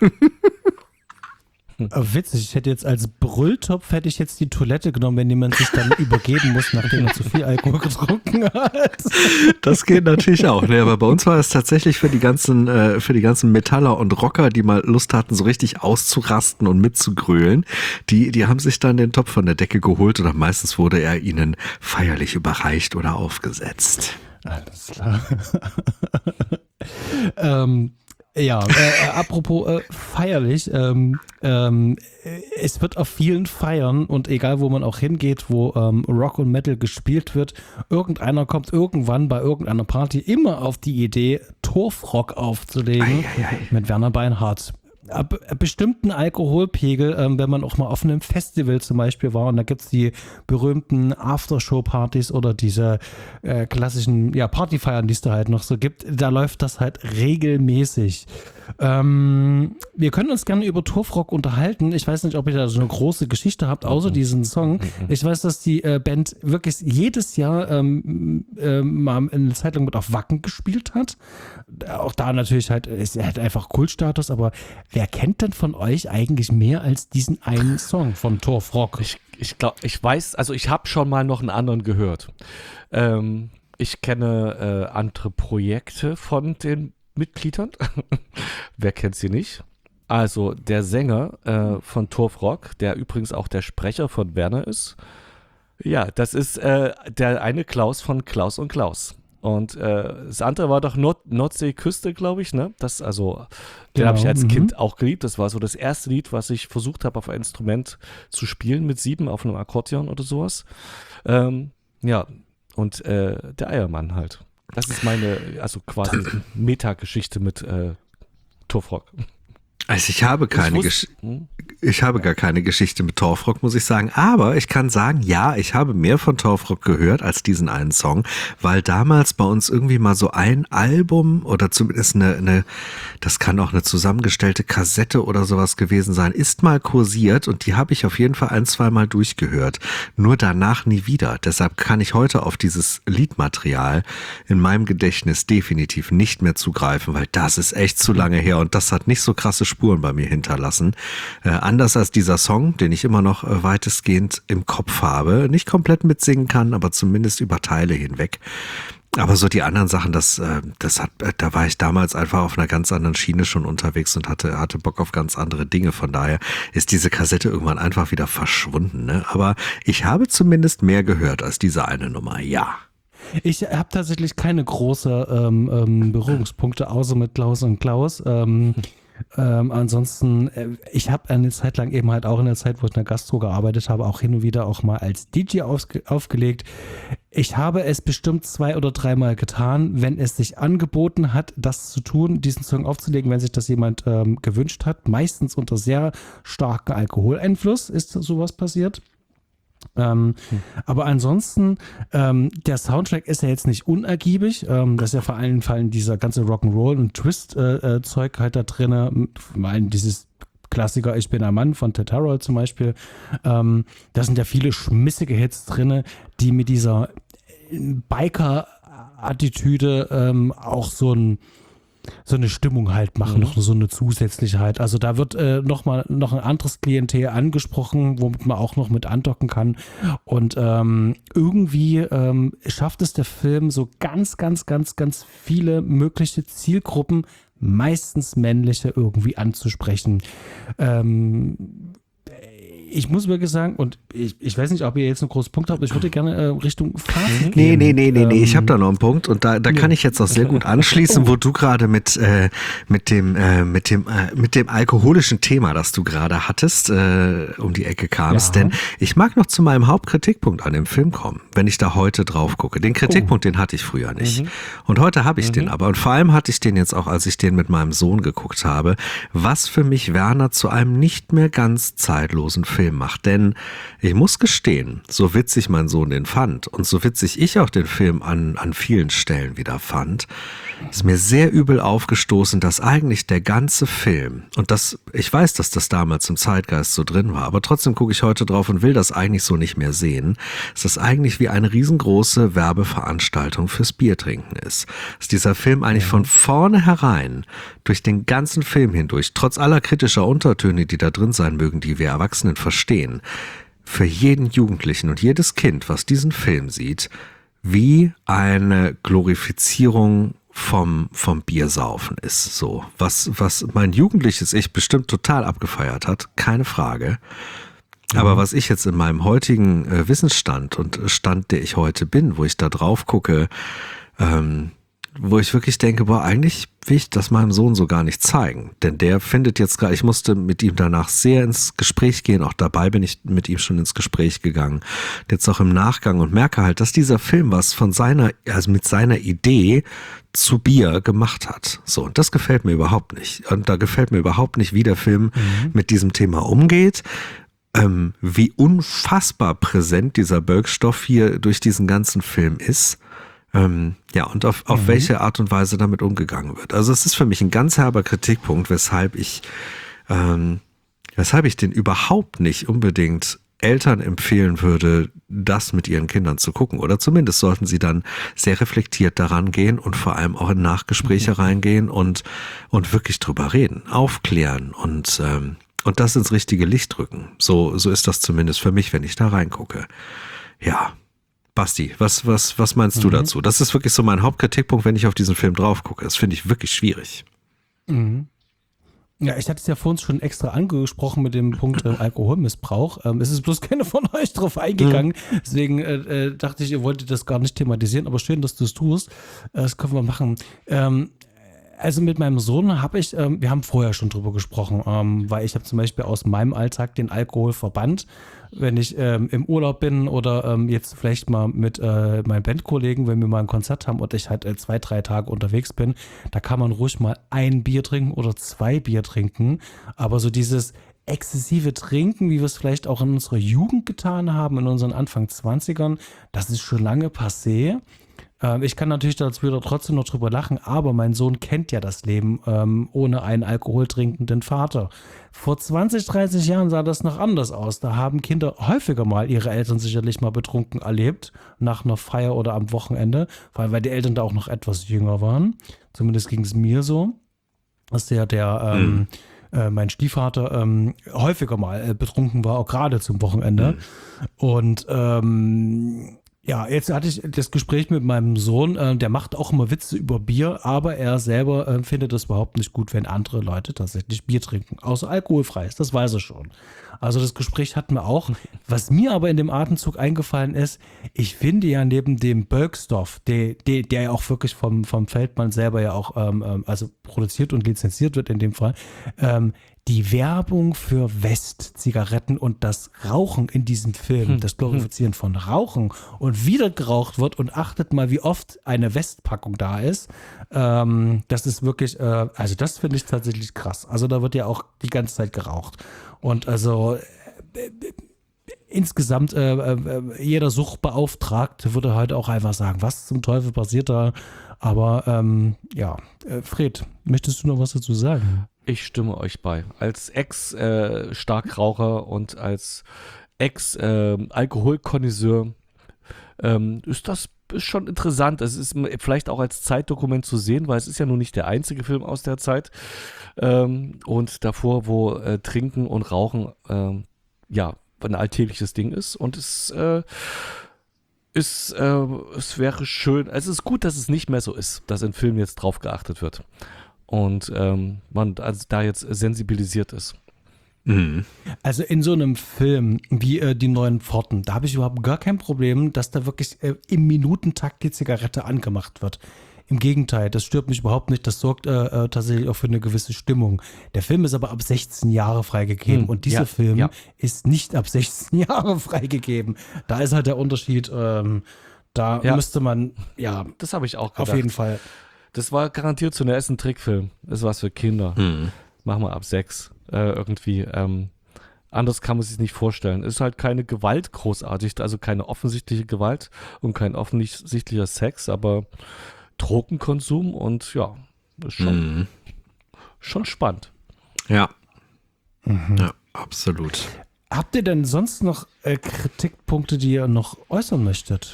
Witzig, ich hätte jetzt als Brülltopf hätte ich jetzt die Toilette genommen, wenn jemand sich dann übergeben muss, nachdem er zu viel Alkohol getrunken hat. Das geht natürlich auch. Ne? Aber bei uns war es tatsächlich für die ganzen Metaller und Rocker, die mal Lust hatten, so richtig auszurasten und mitzugrölen, die haben sich dann den Topf von der Decke geholt oder meistens wurde er ihnen feierlich überreicht oder aufgesetzt. Alles klar. Ja, apropos feierlich, es wird auf vielen Feiern und egal wo man auch hingeht, wo Rock und Metal gespielt wird, irgendeiner kommt irgendwann bei irgendeiner Party immer auf die Idee, Torfrock aufzulegen mit Werner Beinhardt. Ab bestimmten Alkoholpegel, wenn man auch mal auf einem Festival zum Beispiel war und da gibt es die berühmten Aftershow-Partys oder diese klassischen Partyfeiern, die es da halt noch so gibt, da läuft das halt regelmäßig. Wir können uns gerne über Torfrock unterhalten. Ich weiß nicht, ob ihr da so eine große Geschichte habt, außer diesen Song. Ich weiß, dass die Band wirklich jedes Jahr mal eine Zeit lang mit auf Wacken gespielt hat. Auch da natürlich halt, ist halt einfach Kultstatus, aber wer kennt denn von euch eigentlich mehr als diesen einen Song von Torfrock? Ich glaube, ich weiß, also ich habe schon mal noch einen anderen gehört. Ich kenne andere Projekte von den Mitgliedern. Wer kennt sie nicht? Also der Sänger von Torfrock, der übrigens auch der Sprecher von Werner ist. Ja, das ist der eine Klaus von Klaus und Klaus. Und das andere war doch Nordseeküste, glaube ich, ne? Den Genau, habe ich als Kind auch geliebt. Das war so das erste Lied, was ich versucht habe, auf ein Instrument zu spielen mit 7 auf einem Akkordeon oder sowas. Ja, und der Eiermann halt. Das ist meine, also quasi Metageschichte mit Torfrock. Also ich habe ich habe gar keine Geschichte mit Torfrock, muss ich sagen. Aber ich kann sagen, ja, ich habe mehr von Torfrock gehört als diesen einen Song, weil damals bei uns irgendwie mal so ein Album oder zumindest das kann auch eine zusammengestellte Kassette oder sowas gewesen sein, ist mal kursiert und die habe ich auf jeden Fall 1-2 Mal durchgehört. Nur danach nie wieder. Deshalb kann ich heute auf dieses Liedmaterial in meinem Gedächtnis definitiv nicht mehr zugreifen, weil das ist echt zu lange her und das hat nicht so krasse Spuren bei mir hinterlassen. Anders als dieser Song, den ich immer noch weitestgehend im Kopf habe, nicht komplett mitsingen kann, aber zumindest über Teile hinweg. Aber so die anderen Sachen, da war ich damals einfach auf einer ganz anderen Schiene schon unterwegs und hatte Bock auf ganz andere Dinge. Von daher ist diese Kassette irgendwann einfach wieder verschwunden, ne? Aber ich habe zumindest mehr gehört als diese eine Nummer, ja. Ich habe tatsächlich keine großen Berührungspunkte, außer mit Klaus und Klaus. Ansonsten, ich habe eine Zeit lang eben halt auch in der Zeit, wo ich in der Gastro gearbeitet habe, auch hin und wieder auch mal als DJ aufgelegt. Ich habe es bestimmt 2 oder 3 Mal getan, wenn es sich angeboten hat, das zu tun, diesen Song aufzulegen, wenn sich das jemand gewünscht hat. Meistens unter sehr starkem Alkoholeinfluss ist sowas passiert. Aber ansonsten, der Soundtrack ist ja jetzt nicht unergiebig. Das ist ja vor allem dieser ganze Rock'n'Roll und Twist-Zeug halt da drin. Dieses Klassiker Ich bin ein Mann von Ted Harold zum Beispiel. Da sind ja viele schmissige Hits drin, die mit dieser Biker-Attitüde auch so eine Stimmung halt machen, noch so eine zusätzliche halt. Also da wird noch ein anderes Klientel angesprochen, womit man auch noch mit andocken kann. Und irgendwie schafft es der Film so ganz, ganz, ganz, ganz viele mögliche Zielgruppen, meistens männliche, irgendwie anzusprechen. Ich muss wirklich sagen, und ich weiß nicht, ob ihr jetzt einen großen Punkt habt, aber ich würde gerne Richtung Fazit gehen. Nee, ich habe da noch einen Punkt und da kann ich jetzt auch sehr gut anschließen, wo du gerade mit dem alkoholischen Thema, das du gerade hattest, um die Ecke kamst. Ja. Denn ich mag noch zu meinem Hauptkritikpunkt an dem Film kommen, wenn ich da heute drauf gucke. Den Kritikpunkt, den hatte ich früher nicht. Und heute habe ich den aber. Und vor allem hatte ich den jetzt auch, als ich den mit meinem Sohn geguckt habe, was für mich Werner zu einem nicht mehr ganz zeitlosen Film macht. Denn ich muss gestehen, so witzig mein Sohn den fand und so witzig ich auch den Film an vielen Stellen wieder fand, ist mir sehr übel aufgestoßen, dass eigentlich der ganze Film, und ich weiß, dass das damals im Zeitgeist so drin war, aber trotzdem gucke ich heute drauf und will das eigentlich so nicht mehr sehen, dass das eigentlich wie eine riesengroße Werbeveranstaltung fürs Biertrinken ist. Dass dieser Film eigentlich von vornherein durch den ganzen Film hindurch, trotz aller kritischer Untertöne, die da drin sein mögen, die wir Erwachsenen verstehen, für jeden Jugendlichen und jedes Kind, was diesen Film sieht, wie eine Glorifizierung vom Biersaufen ist. So, was mein jugendliches Ich bestimmt total abgefeiert hat, keine Frage. Aber was ich jetzt in meinem heutigen Wissensstand und Stand, der ich heute bin, wo ich da drauf gucke, wo ich wirklich denke, boah, eigentlich will ich das meinem Sohn so gar nicht zeigen. Denn der findet jetzt gerade, ich musste mit ihm danach sehr ins Gespräch gehen, auch dabei bin ich mit ihm schon ins Gespräch gegangen. Jetzt auch im Nachgang und merke halt, dass dieser Film was mit seiner Idee zu Bier gemacht hat. So, und das gefällt mir überhaupt nicht. Und da gefällt mir überhaupt nicht, wie der Film mit diesem Thema umgeht. Wie unfassbar präsent dieser Birkstoff hier durch diesen ganzen Film ist. Ja, und auf welche Art und Weise damit umgegangen wird. Also es ist für mich ein ganz herber Kritikpunkt, weshalb ich den überhaupt nicht unbedingt Eltern empfehlen würde, das mit ihren Kindern zu gucken. Oder zumindest sollten sie dann sehr reflektiert daran gehen und vor allem auch in Nachgespräche reingehen und wirklich drüber reden, aufklären und das ins richtige Licht rücken. So ist das zumindest für mich, wenn ich da reingucke. Ja. Basti, was meinst du dazu? Das ist wirklich so mein Hauptkritikpunkt, wenn ich auf diesen Film drauf gucke. Das finde ich wirklich schwierig. Ja, ich hatte es ja vorhin schon extra angesprochen mit dem Punkt Alkoholmissbrauch. Es ist bloß keiner von euch drauf eingegangen. Deswegen dachte ich, ihr wolltet das gar nicht thematisieren. Aber schön, dass du es tust. Das können wir machen. Also mit meinem Sohn habe ich, wir haben vorher schon drüber gesprochen, weil ich habe zum Beispiel aus meinem Alltag den Alkohol verbannt. Wenn ich im Urlaub bin oder jetzt vielleicht mal mit meinen Bandkollegen, wenn wir mal ein Konzert haben und ich halt 2, 3 Tage unterwegs bin, da kann man ruhig mal ein Bier trinken oder 2 Bier trinken. Aber so dieses exzessive Trinken, wie wir es vielleicht auch in unserer Jugend getan haben, in unseren Anfang 20ern, das ist schon lange passé. Ich kann natürlich dazu wieder trotzdem noch drüber lachen, aber mein Sohn kennt ja das Leben ohne einen alkoholtrinkenden Vater. Vor 20, 30 Jahren sah das noch anders aus. Da haben Kinder häufiger mal ihre Eltern sicherlich mal betrunken erlebt, nach einer Feier oder am Wochenende, vor allem weil die Eltern da auch noch etwas jünger waren. Zumindest ging es mir so, dass mein Stiefvater häufiger mal betrunken war, auch gerade zum Wochenende. Und ja, jetzt hatte ich das Gespräch mit meinem Sohn, der macht auch immer Witze über Bier, aber er selber findet es überhaupt nicht gut, wenn andere Leute tatsächlich Bier trinken, außer alkoholfreies, das weiß er schon. Also das Gespräch hatten wir auch. Was mir aber in dem Atemzug eingefallen ist, ich finde ja neben dem Bergstoff, der ja auch wirklich vom Feldmann selber ja auch also produziert und lizenziert wird in dem Fall, die Werbung für West-Zigaretten und das Rauchen in diesem Film, das Glorifizieren von Rauchen und wieder geraucht wird und achtet mal, wie oft eine West-Packung da ist. Das ist wirklich, also das finde ich tatsächlich krass. Also da wird ja auch die ganze Zeit geraucht. Und also insgesamt jeder Suchtbeauftragte würde heute auch einfach sagen, was zum Teufel passiert da? Aber ja, Fred, möchtest du noch was dazu sagen? Ich stimme euch bei. Als Ex-Starkraucher und als Ex-Alkoholkonnoisseur ist das schon interessant. Es ist vielleicht auch als Zeitdokument zu sehen, weil es ist ja nun nicht der einzige Film aus der Zeit. Und davor, wo Trinken und Rauchen ja ein alltägliches Ding ist. Und es wäre schön, es ist gut, dass es nicht mehr so ist, dass in Filmen jetzt drauf geachtet wird. Und man also da jetzt sensibilisiert ist. Also in so einem Film wie Die Neuen Pforten, da habe ich überhaupt gar kein Problem, dass da wirklich im Minutentakt die Zigarette angemacht wird. Im Gegenteil, das stört mich überhaupt nicht, das sorgt tatsächlich auch für eine gewisse Stimmung. Der Film ist aber ab 16 Jahre freigegeben und dieser Film ist nicht ab 16 Jahre freigegeben. Da ist halt der Unterschied, müsste man, das habe ich auch gedacht. Auf jeden Fall. Das war garantiert so ein Trickfilm. Das ist was für Kinder. Machen wir ab 6 irgendwie. Anders kann man sich nicht vorstellen. Es ist halt keine Gewalt großartig, also keine offensichtliche Gewalt und kein offensichtlicher Sex, aber Drogenkonsum und ja, ist schon spannend. Ja. Ja, absolut. Habt ihr denn sonst noch Kritikpunkte, die ihr noch äußern möchtet?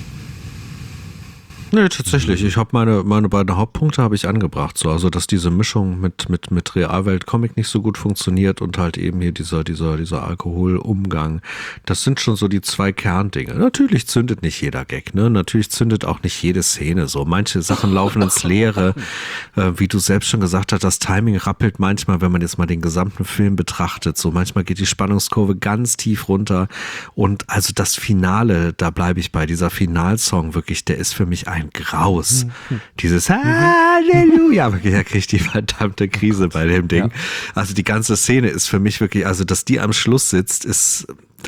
Nee, tatsächlich. Ich habe meine beiden Hauptpunkte habe ich angebracht. So, also, dass diese Mischung mit Realwelt-Comic nicht so gut funktioniert und halt eben hier dieser Alkoholumgang. Das sind schon so die 2 Kerndinge. Natürlich zündet nicht jeder Gag, ne? Natürlich zündet auch nicht jede Szene so. Manche Sachen laufen ins Leere. Wie du selbst schon gesagt hast, das Timing rappelt manchmal, wenn man jetzt mal den gesamten Film betrachtet. So, manchmal geht die Spannungskurve ganz tief runter. Und also das Finale, da bleibe ich bei. Dieser Finalsong wirklich, der ist für mich ein Graus. Dieses Halleluja, wirklich, er kriegt die verdammte Krise bei dem Ding. Ja. Also die ganze Szene ist für mich wirklich, also dass die am Schluss sitzt, ist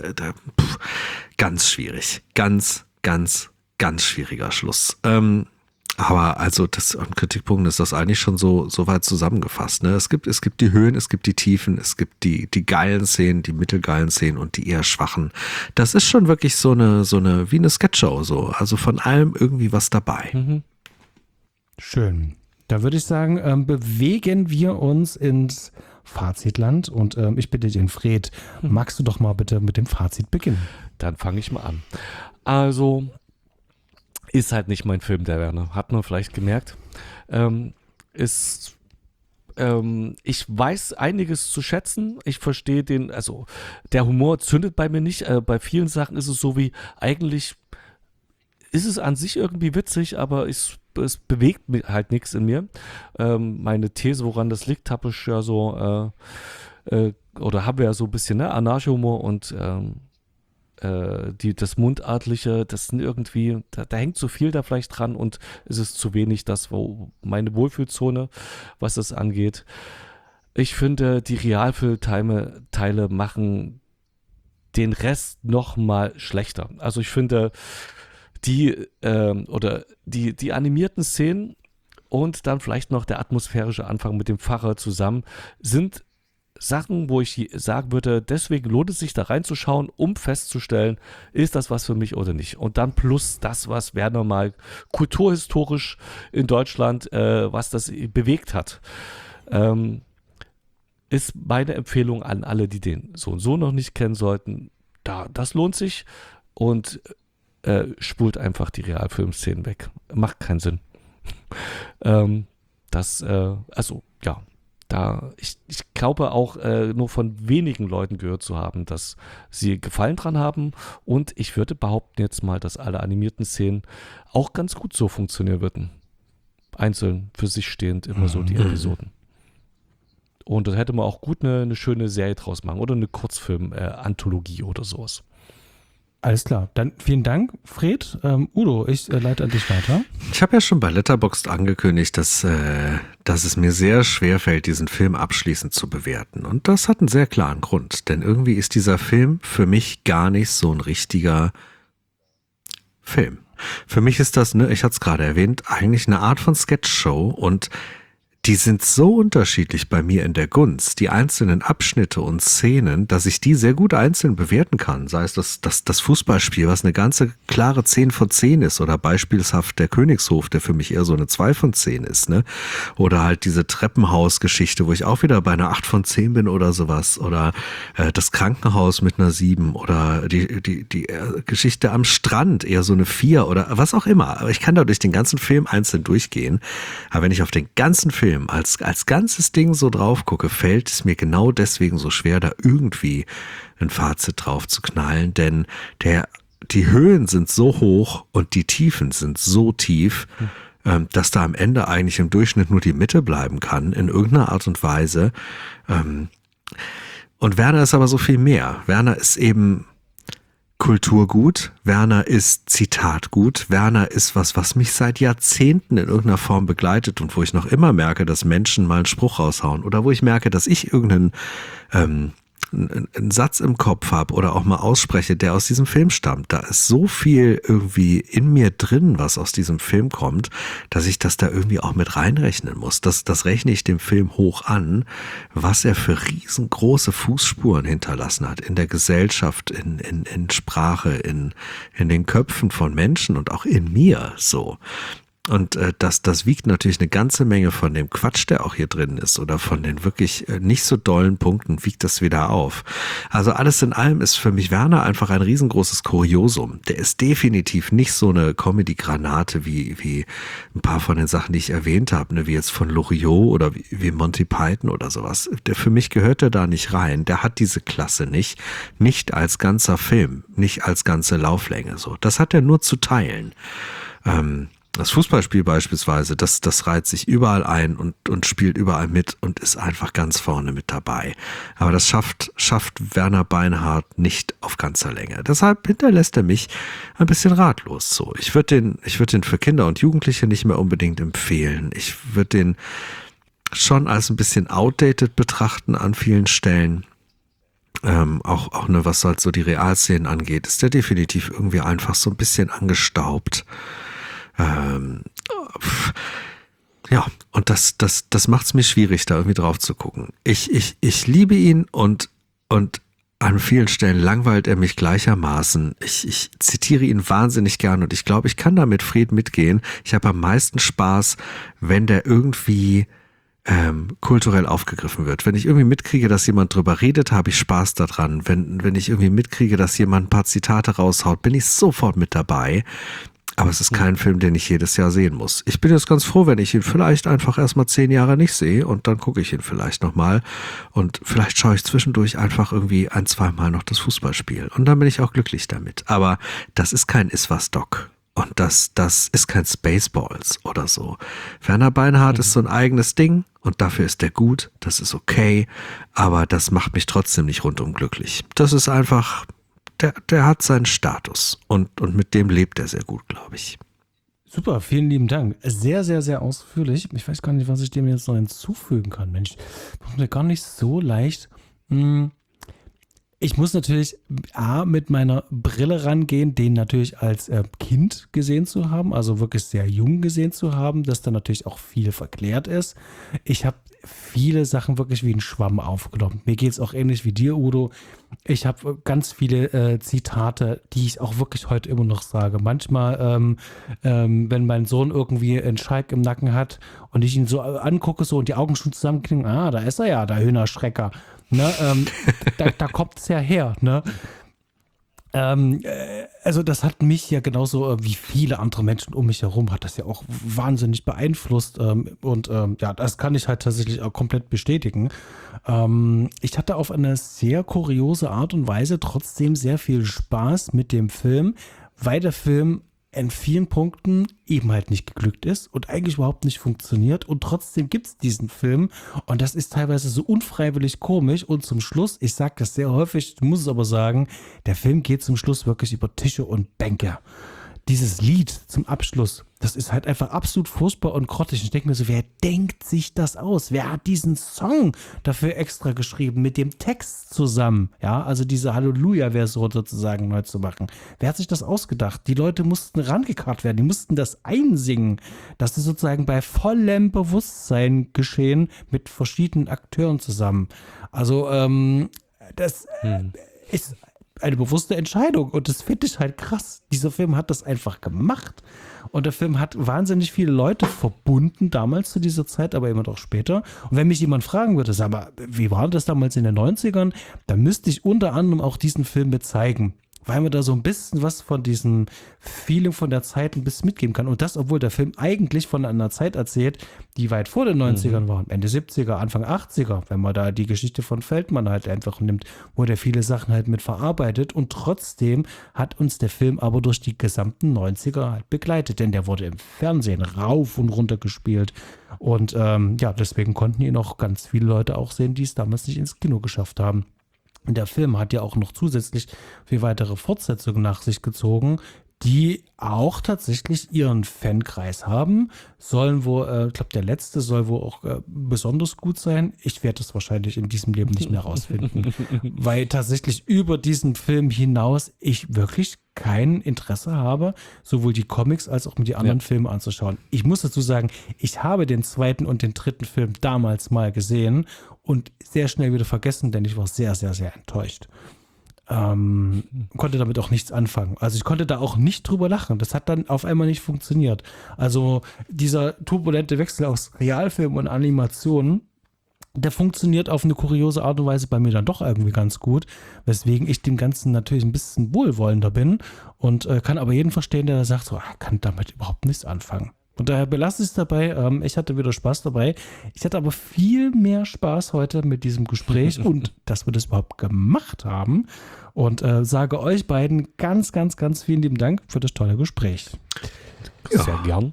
ganz schwierig. Ganz, ganz, ganz schwieriger Schluss. Aber also an Kritikpunkten ist das eigentlich schon so weit zusammengefasst. Ne? Es gibt die Höhen, es gibt die Tiefen, es gibt die geilen Szenen, die mittelgeilen Szenen und die eher schwachen. Das ist schon wirklich so eine wie eine Sketchshow so. Also von allem irgendwie was dabei. Schön. Da würde ich sagen, bewegen wir uns ins Fazitland und ich bitte den Fred, magst du doch mal bitte mit dem Fazit beginnen? Dann fange ich mal an. Also ist halt nicht mein Film, der Werner. Hat man vielleicht gemerkt. Ich weiß einiges zu schätzen. Ich verstehe also der Humor zündet bei mir nicht. Bei vielen Sachen ist es so wie, eigentlich ist es an sich irgendwie witzig, aber es bewegt halt nichts in mir. Meine These, woran das liegt, habe ich ja so, oder haben wir ja so ein bisschen, ne, Anarcho-Humor und das Mundartliche, das sind irgendwie, da hängt zu viel da vielleicht dran und es ist zu wenig das, wo meine Wohlfühlzone, was das angeht. Ich finde, die Realfilmteile machen den Rest noch mal schlechter. Also ich finde, die animierten Szenen und dann vielleicht noch der atmosphärische Anfang mit dem Pfarrer zusammen sind Sachen, wo ich sagen würde, deswegen lohnt es sich da reinzuschauen, um festzustellen, ist das was für mich oder nicht. Und dann plus das, was Werner mal kulturhistorisch in Deutschland, was das bewegt hat, ist meine Empfehlung an alle, die den so und so noch nicht kennen sollten. Das lohnt sich und spult einfach die Realfilmszenen weg. Macht keinen Sinn. Ich glaube auch nur von wenigen Leuten gehört zu haben, dass sie Gefallen dran haben und ich würde behaupten jetzt mal, dass alle animierten Szenen auch ganz gut so funktionieren würden. Einzeln, für sich stehend, immer so die Episoden. Und da hätte man auch gut eine schöne Serie draus machen oder eine Kurzfilm-Anthologie oder sowas. Alles klar. Dann vielen Dank, Fred. Udo, ich leite an dich weiter. Ich habe ja schon bei Letterboxd angekündigt, dass es mir sehr schwer fällt, diesen Film abschließend zu bewerten. Und das hat einen sehr klaren Grund. Denn irgendwie ist dieser Film für mich gar nicht so ein richtiger Film. Für mich ist das, ich hatte es gerade erwähnt, eigentlich eine Art von Sketchshow und die sind so unterschiedlich bei mir in der Gunst, die einzelnen Abschnitte und Szenen, dass ich die sehr gut einzeln bewerten kann. Sei es das Fußballspiel, was eine ganze klare 10 von 10 ist, oder beispielshaft der Königshof, der für mich eher so eine 2 von 10 ist, ne? Oder halt diese Treppenhausgeschichte, wo ich auch wieder bei einer 8 von 10 bin oder sowas. Oder das Krankenhaus mit einer 7 oder die Geschichte am Strand, eher so eine 4 oder was auch immer. Aber ich kann da durch den ganzen Film einzeln durchgehen. Aber wenn ich auf den ganzen Film als ganzes Ding so drauf gucke, fällt es mir genau deswegen so schwer, da irgendwie ein Fazit drauf zu knallen, denn die Höhen sind so hoch und die Tiefen sind so tief, dass da am Ende eigentlich im Durchschnitt nur die Mitte bleiben kann, in irgendeiner Art und Weise. Und Werner ist aber so viel mehr. Werner ist eben Kulturgut, Werner ist Zitatgut, Werner ist was mich seit Jahrzehnten in irgendeiner Form begleitet und wo ich noch immer merke, dass Menschen mal einen Spruch raushauen oder wo ich merke, dass ich irgendeinen einen Satz im Kopf habe oder auch mal ausspreche, der aus diesem Film stammt. Da ist so viel irgendwie in mir drin, was aus diesem Film kommt, dass ich das da irgendwie auch mit reinrechnen muss. Das rechne ich dem Film hoch an, was er für riesengroße Fußspuren hinterlassen hat in der Gesellschaft, in Sprache, in den Köpfen von Menschen und auch in mir so. Und das wiegt natürlich eine ganze Menge von dem Quatsch, der auch hier drin ist oder von den wirklich nicht so dollen Punkten, wiegt das wieder auf. Also alles in allem ist für mich Werner einfach ein riesengroßes Kuriosum. Der ist definitiv nicht so eine Comedy-Granate wie ein paar von den Sachen, die ich erwähnt habe, ne, wie jetzt von Loriot oder wie Monty Python oder sowas. Für mich gehört der da nicht rein. Der hat diese Klasse nicht als ganzer Film, nicht als ganze Lauflänge. So, das hat er nur zu teilen. Das Fußballspiel beispielsweise, das reiht sich überall ein und spielt überall mit und ist einfach ganz vorne mit dabei. Aber das schafft Werner Beinhardt nicht auf ganzer Länge. Deshalb hinterlässt er mich ein bisschen ratlos so. Ich würde den für Kinder und Jugendliche nicht mehr unbedingt empfehlen. Ich würde den schon als ein bisschen outdated betrachten an vielen Stellen. Auch ne, was halt so die Realszenen angeht, ist der definitiv irgendwie einfach so ein bisschen angestaubt. Ja, und das macht es mir schwierig, da irgendwie drauf zu gucken. Ich liebe ihn und an vielen Stellen langweilt er mich gleichermaßen. Ich zitiere ihn wahnsinnig gern und ich glaube, ich kann da mit Fred mitgehen. Ich habe am meisten Spaß, wenn der irgendwie kulturell aufgegriffen wird. Wenn ich irgendwie mitkriege, dass jemand drüber redet, habe ich Spaß daran. Wenn ich irgendwie mitkriege, dass jemand ein paar Zitate raushaut, bin ich sofort mit dabei. Aber es ist kein Film, den ich jedes Jahr sehen muss. Ich bin jetzt ganz froh, wenn ich ihn vielleicht einfach erstmal 10 Jahre nicht sehe und dann gucke ich ihn vielleicht nochmal und vielleicht schaue ich zwischendurch einfach irgendwie 1-2 Mal noch das Fußballspiel und dann bin ich auch glücklich damit. Aber das ist kein Is-was-Doc. Und das ist kein Spaceballs oder so. Werner Beinhardt ist so ein eigenes Ding und dafür ist der gut, das ist okay, aber das macht mich trotzdem nicht rundum glücklich. Das ist einfach, der hat seinen Status und mit dem lebt er sehr gut, glaube ich. Super, vielen lieben Dank. Sehr, sehr, sehr ausführlich. Ich weiß gar nicht, was ich dem jetzt noch hinzufügen kann. Mensch, das ist mir gar nicht so leicht. Ich muss natürlich mit meiner Brille rangehen, den natürlich als Kind gesehen zu haben, also wirklich sehr jung gesehen zu haben, dass da natürlich auch viel verklärt ist. Ich habe viele Sachen wirklich wie ein Schwamm aufgenommen. Mir geht es auch ähnlich wie dir, Udo. Ich habe ganz viele Zitate, die ich auch wirklich heute immer noch sage. Manchmal, wenn mein Sohn irgendwie einen Schalk im Nacken hat und ich ihn so angucke so und die Augen schon zusammenknicken, da ist er ja, der Hühnerschrecker. Ne, da kommt es ja her. Ne? Also das hat mich ja genauso wie viele andere Menschen um mich herum, hat das ja auch wahnsinnig beeinflusst. Das kann ich halt tatsächlich auch komplett bestätigen. Ich hatte auf eine sehr kuriose Art und Weise trotzdem sehr viel Spaß mit dem Film, weil der Film in vielen Punkten eben halt nicht geglückt ist und eigentlich überhaupt nicht funktioniert und trotzdem gibt es diesen Film und das ist teilweise so unfreiwillig komisch und zum Schluss, ich sage das sehr häufig, muss es aber sagen, der Film geht zum Schluss wirklich über Tische und Bänke. Dieses Lied zum Abschluss, das ist halt einfach absolut furchtbar und grottig. Ich denke mir so, wer denkt sich das aus? Wer hat diesen Song dafür extra geschrieben, mit dem Text zusammen? Ja, also diese Halleluja-Version sozusagen neu zu machen. Wer hat sich das ausgedacht? Die Leute mussten rangekarrt werden, die mussten das einsingen. Das ist sozusagen bei vollem Bewusstsein geschehen mit verschiedenen Akteuren zusammen. Also, das ist eine bewusste Entscheidung und das finde ich halt krass. Dieser Film hat das einfach gemacht und der Film hat wahnsinnig viele Leute verbunden, damals zu dieser Zeit, aber immer noch später. Und wenn mich jemand fragen würde, sag mal, wie war das damals in den 90ern, dann müsste ich unter anderem auch diesen Film mit zeigen, weil man da so ein bisschen was von diesem Feeling von der Zeit ein bisschen mitgeben kann. Und das, obwohl der Film eigentlich von einer Zeit erzählt, die weit vor den 90ern war. Ende 70er, Anfang 80er, wenn man da die Geschichte von Feldmann halt einfach nimmt, wo der viele Sachen halt mit verarbeitet. Und trotzdem hat uns der Film aber durch die gesamten 90er halt begleitet. Denn der wurde im Fernsehen rauf und runter gespielt. Und deswegen konnten ihn auch ganz viele Leute auch sehen, die es damals nicht ins Kino geschafft haben. Der Film hat ja auch noch zusätzlich 4 weitere Fortsetzungen nach sich gezogen, die auch tatsächlich ihren Fankreis haben. Sollen wohl, ich glaube, der letzte soll wohl auch besonders gut sein. Ich werde es wahrscheinlich in diesem Leben nicht mehr rausfinden, weil tatsächlich über diesen Film hinaus ich wirklich kein Interesse habe, sowohl die Comics als auch mit die anderen Filme anzuschauen. Ich muss dazu sagen, ich habe den 2. und den 3. Film damals mal gesehen und sehr schnell wieder vergessen, denn ich war sehr, sehr, sehr enttäuscht. Konnte damit auch nichts anfangen. Also ich konnte da auch nicht drüber lachen. Das hat dann auf einmal nicht funktioniert. Also dieser turbulente Wechsel aus Realfilm und Animationen, der funktioniert auf eine kuriose Art und Weise bei mir dann doch irgendwie ganz gut, weswegen ich dem Ganzen natürlich ein bisschen wohlwollender bin und kann aber jeden verstehen, der da sagt, so, kann damit überhaupt nichts anfangen. Und daher belasse ich es dabei. Ich hatte wieder Spaß dabei. Ich hatte aber viel mehr Spaß heute mit diesem Gespräch und dass wir das überhaupt gemacht haben. Und sage euch beiden ganz, ganz, ganz vielen lieben Dank für das tolle Gespräch. Ja. Sehr gern.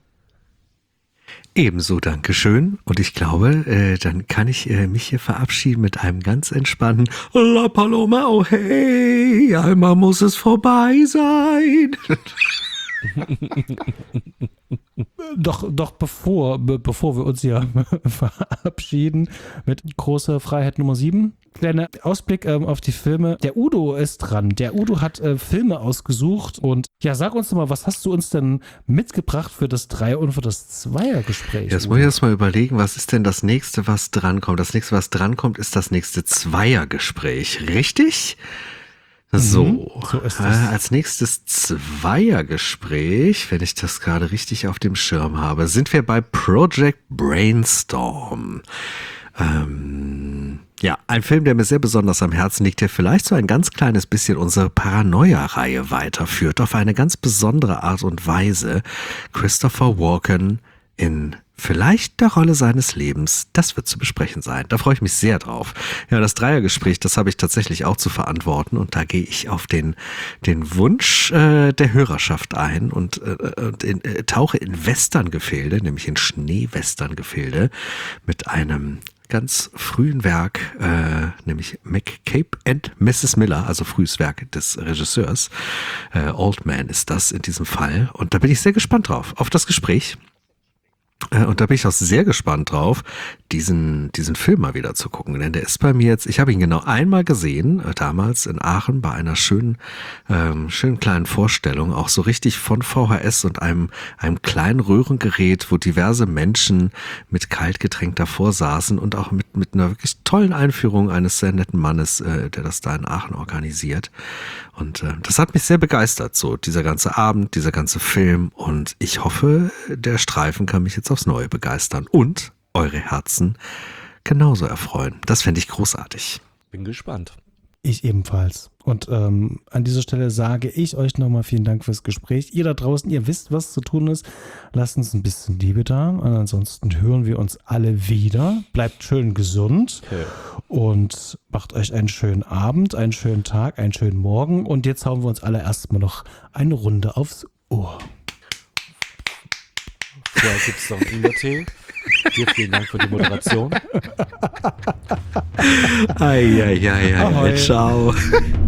Ebenso, Dankeschön. Und ich glaube, dann kann ich mich hier verabschieden mit einem ganz entspannten La Paloma, oh hey, einmal muss es vorbei sein. Doch bevor wir uns hier verabschieden mit großer Freiheit Nummer 7, kleiner Ausblick auf die Filme. Der Udo ist dran. Der Udo hat Filme ausgesucht und ja, sag uns doch mal, was hast du uns denn mitgebracht für das 3- und für das 2er-Gespräch? Jetzt muss ich erst mal überlegen, was ist denn das nächste, was drankommt? Das nächste, was drankommt, ist das nächste Zweiergespräch, richtig? So ist das. Als nächstes Zweiergespräch, wenn ich das gerade richtig auf dem Schirm habe, sind wir bei Project Brainstorm. Ein Film, der mir sehr besonders am Herzen liegt, der vielleicht so ein ganz kleines bisschen unsere Paranoia-Reihe weiterführt, auf eine ganz besondere Art und Weise. Christopher Walken in vielleicht der Rolle seines Lebens, das wird zu besprechen sein. Da freue ich mich sehr drauf. Ja, das Dreiergespräch, das habe ich tatsächlich auch zu verantworten und da gehe ich auf den Wunsch der Hörerschaft ein und tauche in Westerngefilde, nämlich in Schneewesterngefilde mit einem ganz frühen Werk, nämlich McCabe and Mrs. Miller, also frühes Werk des Regisseurs. Old Man ist das in diesem Fall. Und da bin ich sehr gespannt drauf, auf das Gespräch. Und da bin ich auch sehr gespannt drauf, diesen Film mal wieder zu gucken. Denn der ist bei mir jetzt, ich habe ihn genau einmal gesehen, damals in Aachen bei einer schönen kleinen Vorstellung, auch so richtig von VHS und einem kleinen Röhrengerät, wo diverse Menschen mit Kaltgetränk davor saßen und auch mit einer wirklich tollen Einführung eines sehr netten Mannes, der das da in Aachen organisiert. Und das hat mich sehr begeistert, so dieser ganze Abend, dieser ganze Film. Und ich hoffe, der Streifen kann mich jetzt aufs Neue begeistern und eure Herzen genauso erfreuen. Das fände ich großartig. Bin gespannt. Ich ebenfalls. Und an dieser Stelle sage ich euch nochmal vielen Dank fürs Gespräch. Ihr da draußen, ihr wisst, was zu tun ist. Lasst uns ein bisschen Liebe da. Und ansonsten hören wir uns alle wieder. Bleibt schön gesund und macht euch einen schönen Abend, einen schönen Tag, einen schönen Morgen. Und jetzt hauen wir uns alle erstmal noch eine Runde aufs Ohr. Vorher gibt es noch einen Ingwertee. Dir vielen Dank für die Moderation. Ciao.